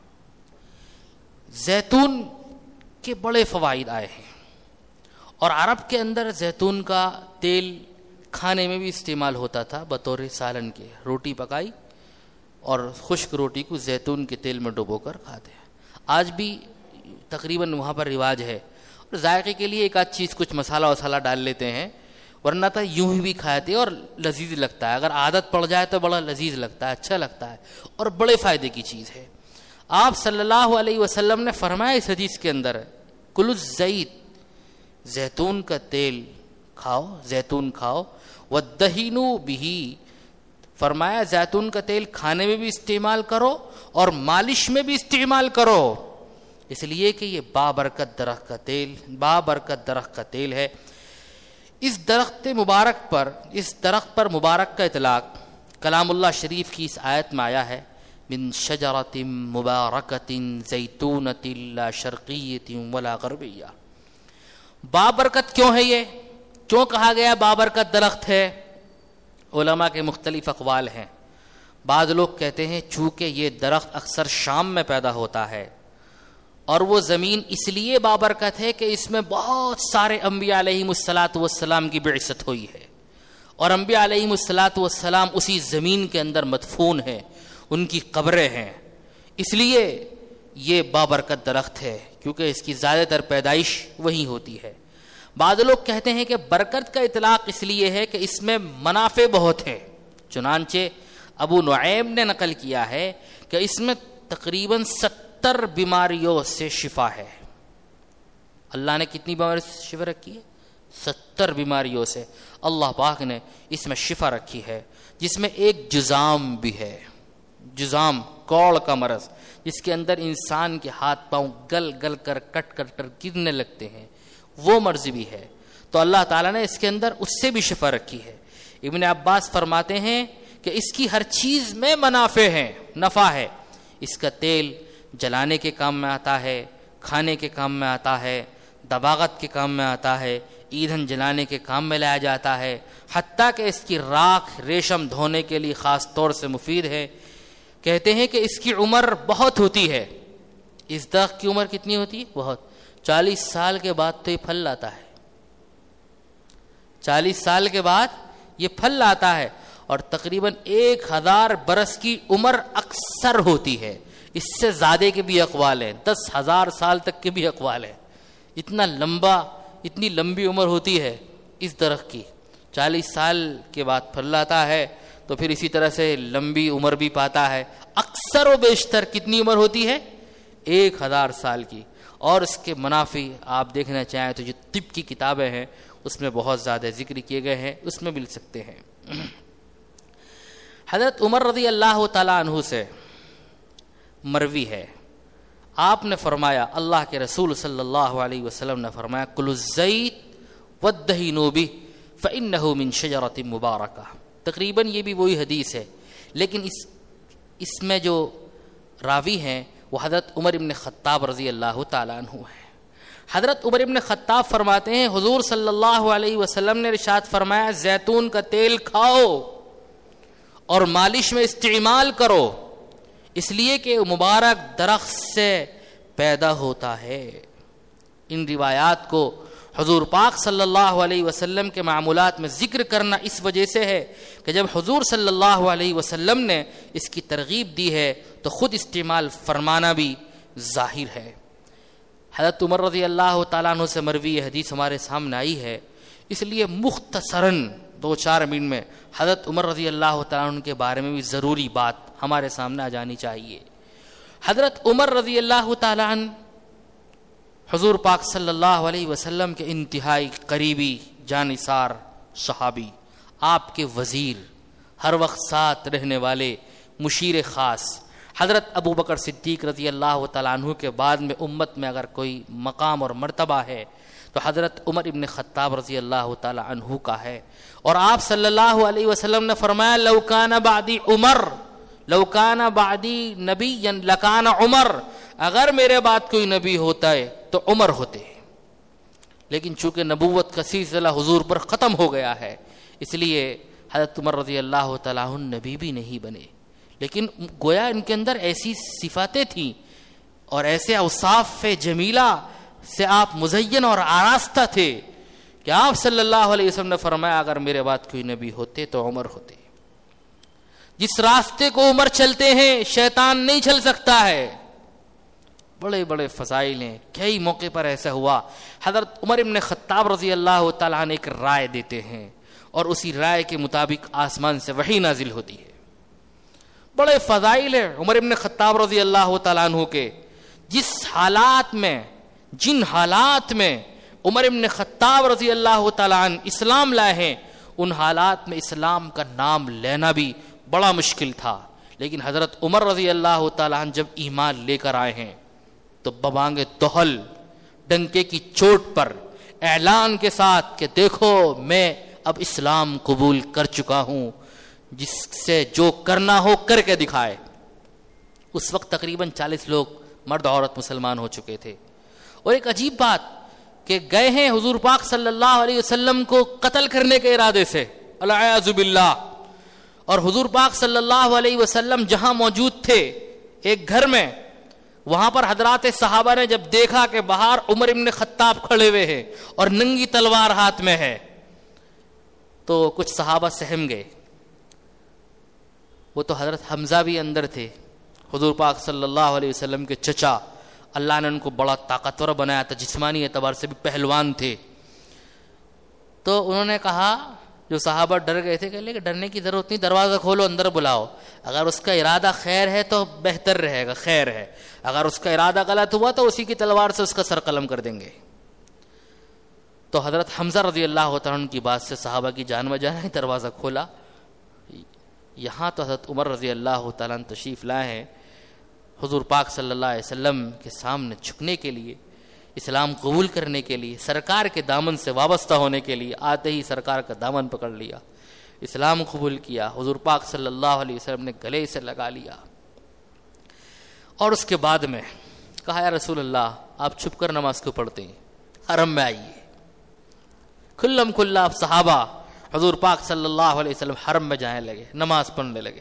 زیتون کے بڑے فوائد آئے ہیں اور عرب کے اندر زیتون کا تیل کھانے میں بھی استعمال ہوتا تھا بطور سالن کے. روٹی پکائی اور خشک روٹی کو زیتون کے تیل میں ڈبو کر کھاتے ہیں. آج بھی تقریباً وہاں پر رواج ہے. اور ذائقے کے لیے ایک آدھ چیز کچھ مسالہ وسالہ ڈال لیتے ہیں, ورنہ تو یوں ہی بھی کھاتے اور لذیذ لگتا ہے. اگر عادت پڑ جائے تو بڑا لذیذ لگتا ہے, اچھا لگتا ہے اور بڑے فائدے کی چیز ہے. آپ صلی اللہ علیہ وسلم نے فرمایا اس حدیث کے اندر, کلوا الزیت, زیتون کا تیل کھاؤ, زیتون کھاؤ, وادہنوا بہ, فرمایا زیتون کا تیل کھانے میں بھی استعمال کرو اور مالش میں بھی استعمال کرو, اس لیے کہ یہ بابرکت درخت کا تیل, بابرکت درخت کا تیل ہے. اس درخت مبارک پر, اس درخت پر مبارک کا اطلاق کلام اللہ شریف کی اس آیت میں آیا ہے, من شجرۃ مبارکۃ زیتونۃ لا شرقیۃ ولا غربیہ. بابرکت کیوں ہے, یہ کیوں کہا گیا بابرکت درخت ہے؟ علماء کے مختلف اقوال ہیں. بعض لوگ کہتے ہیں چونکہ یہ درخت اکثر شام میں پیدا ہوتا ہے اور وہ زمین اس لیے بابرکت ہے کہ اس میں بہت سارے انبیاء علیہم الصلاۃ والسلام کی بعثت ہوئی ہے, اور انبیاء علیہم الصلاۃ والسلام اسی زمین کے اندر مدفون ہیں, ان کی قبریں ہیں, اس لیے یہ بابرکت درخت ہے کیونکہ اس کی زیادہ تر پیدائش وہیں ہوتی ہے. بعض لوگ کہتے ہیں کہ برکت کا اطلاق اس لیے ہے کہ اس میں منافع بہت ہیں, چنانچہ ابو نعیم نے نقل کیا ہے کہ اس میں تقریباً 70 بیماریوں سے شفا ہے. اللہ نے کتنی بیماریوں سے شفا رکھی ہے؟ 70 بیماریوں سے اللہ پاک نے اس میں شفا رکھی ہے, جس میں ایک جزام بھی ہے, جزام کوڑ کا مرض, جس کے اندر انسان کے ہاتھ پاؤں گل گل کر کٹ کٹ کر گرنے لگتے ہیں, وہ مرض بھی ہے. تو اللہ تعالیٰ نے اس کے اندر اس سے بھی شفا رکھی ہے. ابن عباس فرماتے ہیں کہ اس کی ہر چیز میں منافع ہے, نفع ہے. اس کا تیل جلانے کے کام میں آتا ہے, کھانے کے کام میں آتا ہے, دباغت کے کام میں آتا ہے, ایندھن جلانے کے کام میں لایا جاتا ہے, حتیٰ کہ اس کی راکھ ریشم دھونے کے لیے خاص طور سے مفید ہے. کہتے ہیں کہ اس کی عمر بہت ہوتی ہے. اس درخت کی عمر کتنی ہوتی ہے؟ بہت. 40 سال کے بعد تو یہ پھل لاتا ہے, 40 سال کے بعد یہ پھل لاتا ہے, اور تقریباً 1000 برس کی عمر اکثر ہوتی ہے. اس سے زیادہ کے بھی اقوال ہیں, 10,000 سال تک کے بھی اقوال ہیں. اتنی لمبی عمر ہوتی ہے اس درخت کی. 40 سال کے بعد پھل لاتا ہے تو پھر اسی طرح سے لمبی عمر بھی پاتا ہے. اکثر و بیشتر کتنی عمر ہوتی ہے؟ 1000 سال کی. اور اس کے منافع آپ دیکھنا چاہیں تو جو طب کی کتابیں ہیں اس میں بہت زیادہ ذکر کیے گئے ہیں, اس میں مل سکتے ہیں. حضرت عمر رضی اللہ تعالیٰ عنہ سے مروی ہے, آپ نے فرمایا, اللہ کے رسول صلی اللہ علیہ وسلم نے فرمایا, کلوا الزیت وادہنوا بہ فإنہ من شجرۃ مبارکہ. تقریباً یہ بھی وہی حدیث ہے, لیکن اس میں جو راوی ہیں وہ حضرت عمر ابن خطاب رضی اللہ تعالیٰ عنہ ہیں. حضرت عمر ابن خطاب فرماتے ہیں حضور صلی اللہ علیہ وسلم نے ارشاد فرمایا, زیتون کا تیل کھاؤ اور مالش میں استعمال کرو, اس لیے کہ مبارک درخت سے پیدا ہوتا ہے. ان روایات کو حضور پاک صلی اللہ علیہ وسلم کے معمولات میں ذکر کرنا اس وجہ سے ہے کہ جب حضور صلی اللہ علیہ وسلم نے اس کی ترغیب دی ہے تو خود استعمال فرمانا بھی ظاہر ہے. حضرت عمر رضی اللہ تعالیٰ عنہ سے مروی یہ حدیث ہمارے سامنے آئی ہے, اس لیے مختصراً 2-4 منٹ میں حضرت عمر رضی اللہ تعالیٰ عنہ کے بارے میں بھی ضروری بات ہمارے سامنے آ جانی چاہیے. حضرت عمر رضی اللہ تعالیٰ عنہ حضور پاک صلی اللہ علیہ وسلم کے انتہائی قریبی جانثار صحابی, آپ کے وزیر, ہر وقت ساتھ رہنے والے مشیر خاص. حضرت ابو بکر صدیق رضی اللہ تعالیٰ عنہ کے بعد میں امت میں اگر کوئی مقام اور مرتبہ ہے تو حضرت عمر ابن خطاب رضی اللہ تعالیٰ عنہ کا ہے. اور آپ صلی اللہ علیہ وسلم نے فرمایا, لو کان بعدی عمر, لو کان بعدی نبی لکان عمر, اگر میرے بعد کوئی نبی ہوتا ہے تو عمر ہوتے. لیکن چونکہ نبوت کا سلسلہ حضور پر ختم ہو گیا ہے, اس لیے حضرت عمر رضی اللہ تعالیٰ عنہ نبی بھی نہیں بنے. لیکن گویا ان کے اندر ایسی صفاتیں تھیں اور ایسے اوصاف جمیلہ سے آپ مزین اور آراستہ تھے کہ آپ صلی اللہ علیہ وسلم نے فرمایا, اگر میرے بعد کوئی نبی ہوتے تو عمر ہوتے. جس راستے کو عمر چلتے ہیں شیطان نہیں چل سکتا ہے. بڑے بڑے فضائل ہیں. کئی موقع پر ایسا ہوا حضرت عمر ابن خطاب رضی اللہ تعالیٰ عنہ ایک رائے دیتے ہیں اور اسی رائے کے مطابق آسمان سے وحی نازل ہوتی ہے. بڑے فضائل ہیں عمر ابن خطاب رضی اللہ تعالیٰ عنہ کے. جن حالات میں عمر ابن خطاب رضی اللہ تعالیٰ عنہ اسلام لائے ہیں, ان حالات میں اسلام کا نام لینا بھی بڑا مشکل تھا. لیکن حضرت عمر رضی اللہ تعالیٰ عنہ جب ایمان لے کر آئے ہیں تو ببانگ دہل, ڈنکے کی چوٹ پر اعلان کے ساتھ کہ دیکھو میں اب اسلام قبول کر چکا ہوں, جس سے جو کرنا ہو کر کے دکھائے. اس وقت تقریباً 40 لوگ مرد عورت مسلمان ہو چکے تھے. اور ایک عجیب بات کہ گئے ہیں حضور پاک صلی اللہ علیہ وسلم کو قتل کرنے کے ارادے سے, العیاذ باللہ. اور حضور پاک صلی اللہ علیہ وسلم جہاں موجود تھے ایک گھر میں, وہاں پر حضرات صحابہ نے جب دیکھا کہ باہر عمر ابن خطاب کھڑے ہوئے ہیں اور ننگی تلوار ہاتھ میں ہے, تو کچھ صحابہ سہم گئے. وہ تو حضرت حمزہ بھی اندر تھے, حضور پاک صلی اللہ علیہ وسلم کے چچا. اللہ نے ان کو بڑا طاقتور بنایا تھا, جسمانی اعتبار سے بھی پہلوان تھے. تو انہوں نے کہا, جو صحابہ ڈر گئے تھے, کہ ڈرنے کی ضرورت نہیں, دروازہ کھولو اندر بلاؤ. اگر اس کا ارادہ خیر ہے تو بہتر رہے گا, خیر ہے. اگر اس کا ارادہ غلط ہوا تو اسی کی تلوار سے اس کا سر قلم کر دیں گے. تو حضرت حمزہ رضی اللہ تعالیٰ عنہ کی بات سے صحابہ کی جان بچا ہے, دروازہ کھولا. یہاں تو حضرت عمر رضی اللہ تعالیٰ عنہ تشریف لائے ہیں حضور پاک صلی اللہ علیہ وسلم کے سامنے جھکنے کے لیے, اسلام قبول کرنے کے لیے, سرکار کے دامن سے وابستہ ہونے کے لیے. آتے ہی سرکار کا دامن پکڑ لیا, اسلام قبول کیا. حضور پاک صلی اللہ علیہ وسلم نے گلے سے لگا لیا اور اس کے بعد میں کہا, یا رسول اللہ آپ چھپ کر نماز کیوں پڑھتے ہیں, حرم میں آئیے. کھلم کھلا آپ صحابہ حضور پاک صلی اللہ علیہ وسلم حرم میں جانے لگے, نماز پڑھنے لگے.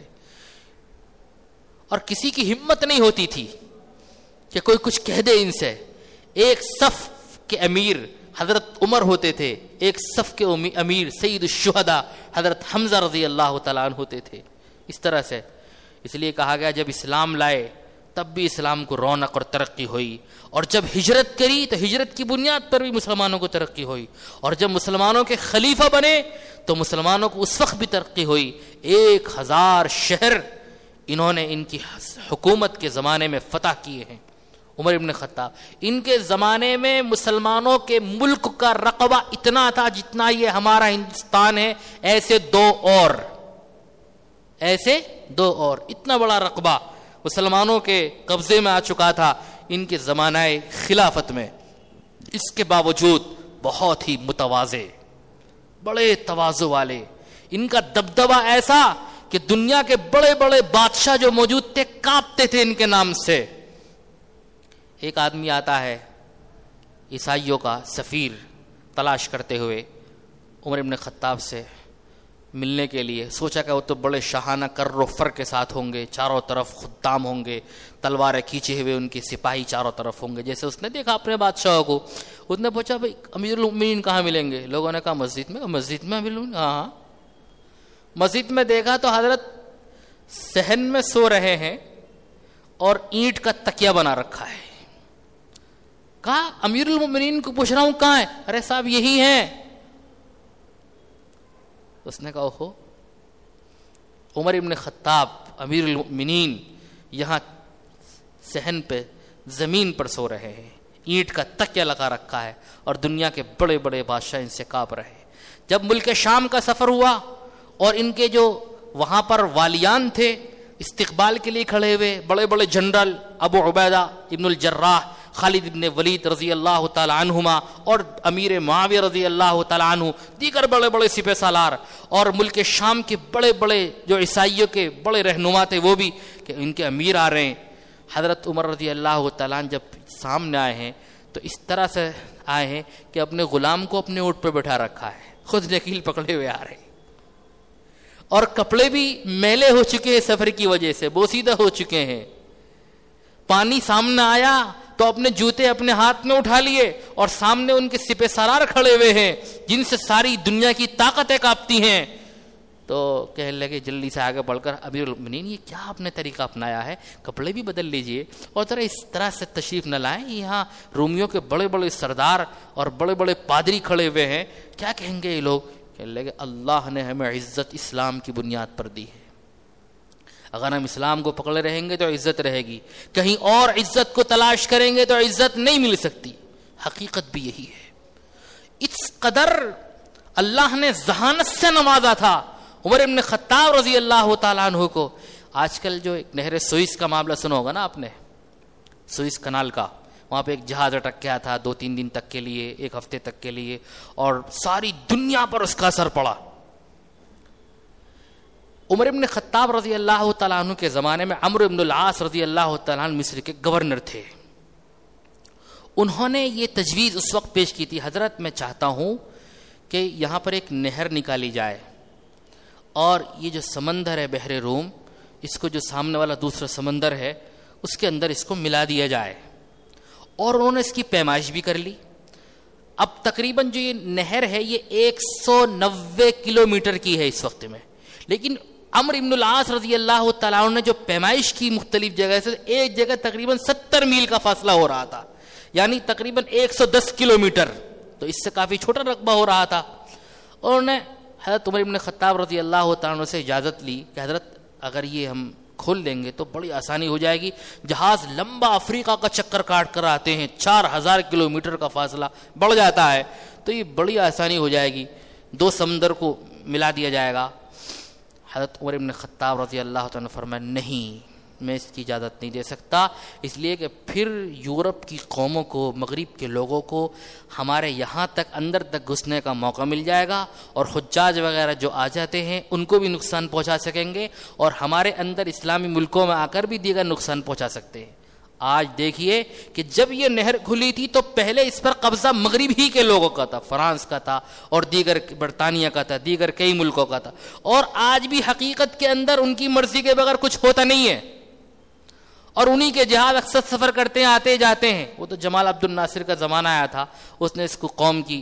اور کسی کی ہمت نہیں ہوتی تھی کہ کوئی کچھ کہہ دے ان سے. ایک صف کے امیر حضرت عمر ہوتے تھے, ایک صف کے امیر سید الشہداء حضرت حمزہ رضی اللہ تعالیٰ عنہ ہوتے تھے. اس طرح سے اس لیے کہا گیا جب اسلام لائے تب بھی اسلام کو رونق اور ترقی ہوئی, اور جب ہجرت کری تو ہجرت کی بنیاد پر بھی مسلمانوں کو ترقی ہوئی, اور جب مسلمانوں کے خلیفہ بنے تو مسلمانوں کو اس وقت بھی ترقی ہوئی. 1000 شہر انہوں نے ان کی حکومت کے زمانے میں فتح کیے ہیں. عمر ابن خطاب, ان کے زمانے میں مسلمانوں کے ملک کا رقبہ اتنا تھا جتنا یہ ہمارا ہندوستان ہے, ایسے دو اور اتنا بڑا رقبہ مسلمانوں کے قبضے میں آ چکا تھا ان کے زمانہ خلافت میں. اس کے باوجود بہت ہی متواضع, بڑے تواضع والے. ان کا دبدبہ ایسا کہ دنیا کے بڑے بڑے بادشاہ جو موجود تھے کانپتے تھے ان کے نام سے. ایک آدمی آتا ہے عیسائیوں کا سفیر تلاش کرتے ہوئے عمر ابن خطاب سے ملنے کے لیے. سوچا کہ وہ تو بڑے شاہانہ کر و فر کے ساتھ ہوں گے, چاروں طرف خدام ہوں گے, تلواریں کھینچے ہوئے ان کے سپاہی چاروں طرف ہوں گے, جیسے اس نے دیکھا اپنے بادشاہوں کو. اس نے پوچھا بھائی امیر المؤمنین کہاں ملیں گے؟ لوگوں نے کہا مسجد میں. مسجد میں ملوں گا؟ ہاں. مسجد میں دیکھا تو حضرت صحن میں سو رہے ہیں اور اینٹ کا تکیہ بنا رکھا ہے. کہا امیر المؤمنین کو پوچھ رہا ہوں کہاں ہے؟ ارے صاحب یہی ہیں. اس نے کہا اوہو, عمر ابن خطاب امیر المؤمنین یہاں صحن پہ زمین پر سو رہے ہیں, اینٹ کا تکیہ لگا رکھا ہے, اور دنیا کے بڑے بڑے بادشاہ ان سے کانپ رہے ہیں. جب ملک شام کا سفر ہوا اور ان کے جو وہاں پر والیان تھے استقبال کے لیے کھڑے ہوئے, بڑے بڑے جنرل ابو عبیدہ ابن الجراح, خالد ابن ولید رضی اللہ تعالی عنہما, اور امیر معاویہ رضی اللہ تعالی عنہ, دیگر بڑے بڑے سپہ سالار, اور ملک شام کے بڑے بڑے جو عیسائیوں کے بڑے رہنما تھے وہ بھی, کہ ان کے امیر آ رہے ہیں. حضرت عمر رضی اللہ تعالیٰ عنہ جب سامنے آئے ہیں تو اس طرح سے آئے ہیں کہ اپنے غلام کو اپنے اونٹ پہ بٹھا رکھا ہے, خود نکیل پکڑے ہوئے آ رہے ہیں, اور کپڑے بھی میلے ہو چکے ہیں سفر کی وجہ سے, بوسیدہ ہو چکے ہیں. پانی سامنے آیا تو اپنے جوتے اپنے ہاتھ میں اٹھا لیے, اور سامنے ان کے سپہ سالار کھڑے ہوئے ہیں جن سے ساری دنیا کی طاقتیں کانپتی ہیں. تو کہنے لگے جلدی سے آگے بڑھ کر امیر المؤمنین یہ کیا آپ نے طریقہ اپنایا ہے, کپڑے بھی بدل لیجئے اور ذرا اس طرح سے تشریف نہ لائیں, یہاں رومیوں کے بڑے بڑے سردار اور بڑے بڑے پادری کھڑے ہوئے ہیں, کیا کہیں گے یہ لوگ. کہنے لگے اللہ نے ہمیں عزت اسلام کی بنیاد پر دی ہے, اگر ہم اسلام کو پکڑے رہیں گے تو عزت رہے گی, کہیں اور عزت کو تلاش کریں گے تو عزت نہیں مل سکتی. حقیقت بھی یہی ہے. اس قدر اللہ نے ذہانت سے نوازا تھا عمر ابن خطاب رضی اللہ تعالیٰ عنہ کو. آج کل جو ایک نہر سوئس کا معاملہ سنا ہوگا نا آپ نے, سوئس کنال کا, وہاں پہ ایک جہاز اٹک گیا تھا 2-3 دن تک کے لیے, 1 ہفتے تک کے لیے, اور ساری دنیا پر اس کا اثر پڑا. عمر ابن خطاب رضی اللہ تعالیٰ عنہ کے زمانے میں عمرو ابن العاص رضی اللہ تعالیٰ عنہ مصر کے گورنر تھے. انہوں نے یہ تجویز اس وقت پیش کی تھی, حضرت میں چاہتا ہوں کہ یہاں پر ایک نہر نکالی جائے اور یہ جو سمندر ہے بحر روم, اس کو جو سامنے والا دوسرا سمندر ہے اس کے اندر اس کو ملا دیا جائے. اور انہوں نے اس کی پیمائش بھی کر لی. اب تقریباً جو یہ نہر ہے یہ 190 کلومیٹر کی ہے اس وقت میں, لیکن عمرو ابن العاص رضی اللہ تعالیٰ عنہ نے جو پیمائش کی مختلف جگہ سے, ایک جگہ تقریباً 70 میل کا فاصلہ ہو رہا تھا, یعنی تقریباً 110 کلومیٹر, تو اس سے کافی چھوٹا رقبہ ہو رہا تھا. انہوں نے حضرت عمر ابن خطاب رضی اللہ تعالیٰ عنہ سے اجازت لی کہ حضرت اگر یہ ہم کھول دیں گے تو بڑی آسانی ہو جائے گی, جہاز لمبا افریقہ کا چکر کاٹ کر آتے ہیں, 4000 کلومیٹر کا فاصلہ بڑھ جاتا ہے, تو یہ بڑی آسانی ہو جائے گی, 2 سمندر کو ملا دیا جائے گا. حضرت عمر ابن خطاب رضی اللہ تعالیٰ نے فرمایا نہیں, میں اس کی اجازت نہیں دے سکتا, اس لیے کہ پھر یورپ کی قوموں کو, مغرب کے لوگوں کو ہمارے یہاں تک اندر تک گھسنے کا موقع مل جائے گا, اور حجاج وغیرہ جو آ جاتے ہیں ان کو بھی نقصان پہنچا سکیں گے, اور ہمارے اندر اسلامی ملکوں میں آ کر بھی دیگر نقصان پہنچا سکتے ہیں. آج دیکھیے کہ جب یہ نہر کھلی تھی تو پہلے اس پر قبضہ مغرب ہی کے لوگوں کا تھا, فرانس کا تھا اور دیگر برطانیہ کا تھا, دیگر کئی ملکوں کا تھا, اور آج بھی حقیقت کے اندر ان کی مرضی کے بغیر کچھ ہوتا نہیں ہے, اور انہی کے جہاز اکثر سفر کرتے ہیں, آتے جاتے ہیں. وہ تو جمال عبد الناصر کا زمانہ آیا تھا, اس نے اس کو قوم کی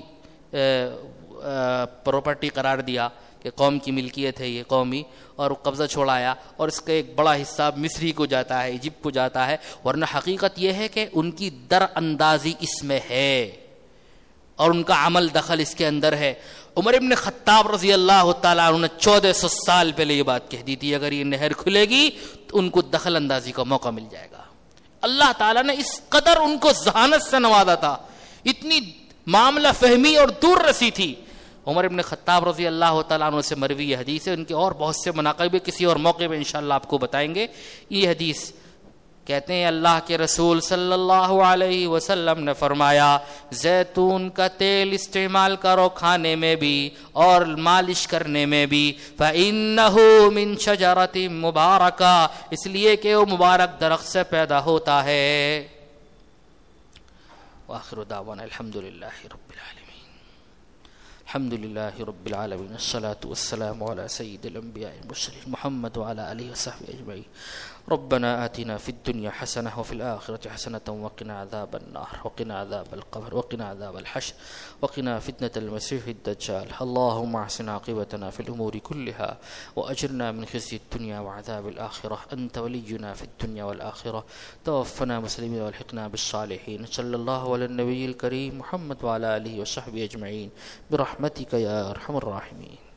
پراپرٹی قرار دیا کہ قوم کی ملکیت ہے یہ قومی, اور قبضہ چھوڑایا, اور اس کا ایک بڑا حصہ مصری کو جاتا ہے, ایجپٹ کو جاتا ہے, ورنہ حقیقت یہ ہے کہ ان کی در اندازی اس میں ہے اور ان کا عمل دخل اس کے اندر ہے. عمر ابن خطاب رضی اللہ تعالیٰ عنہ نے 1400 سال پہلے یہ بات کہہ دی تھی, اگر یہ نہر کھلے گی تو ان کو دخل اندازی کا موقع مل جائے گا. اللہ تعالیٰ نے اس قدر ان کو ذہانت سے نوازا تھا, اتنی معاملہ فہمی اور دور رسی تھی. عمر ابن خطاب رضی اللہ تعالیٰ عنہ سے مروی یہ حدیث ہے, ان کے اور بہت سے مناقب کسی اور موقع پہ انشاءاللہ آپ کو بتائیں گے. یہ حدیث کہتے ہیں اللہ کے رسول صلی اللہ علیہ وسلم نے فرمایا, زیتون کا تیل استعمال کرو کھانے میں بھی اور مالش کرنے میں بھی, فَإِنَّهُ مِن شَجَرَةٍ مُبَارَكَةٍ, اس لیے کہ وہ مبارک درخت سے پیدا ہوتا ہے. وآخر دعوانا الحمدللہ رب العالمین. الحمدللہ رب العالمین, الصلاة والسلام على سید الانبیاء المرسلین محمد وعلى آلہ وصحبہ اجمعین. ربنا آتنا في الدنيا حسنة وفي الآخرة حسنة وقنا عذاب النار وقنا عذاب القبر وقنا عذاب الحشر وقنا فتنة المسيح الدجال. اللهم احسن عاقبتنا في الأمور كلها وأجرنا من خزي الدنيا وعذاب الآخرة, أنت ولينا في الدنيا والآخرة, توفنا مسلمين والحقنا بالصالحين. صلى الله على النبي الكريم محمد وعلى آله وصحبه أجمعين برحمتك يا أرحم الراحمين.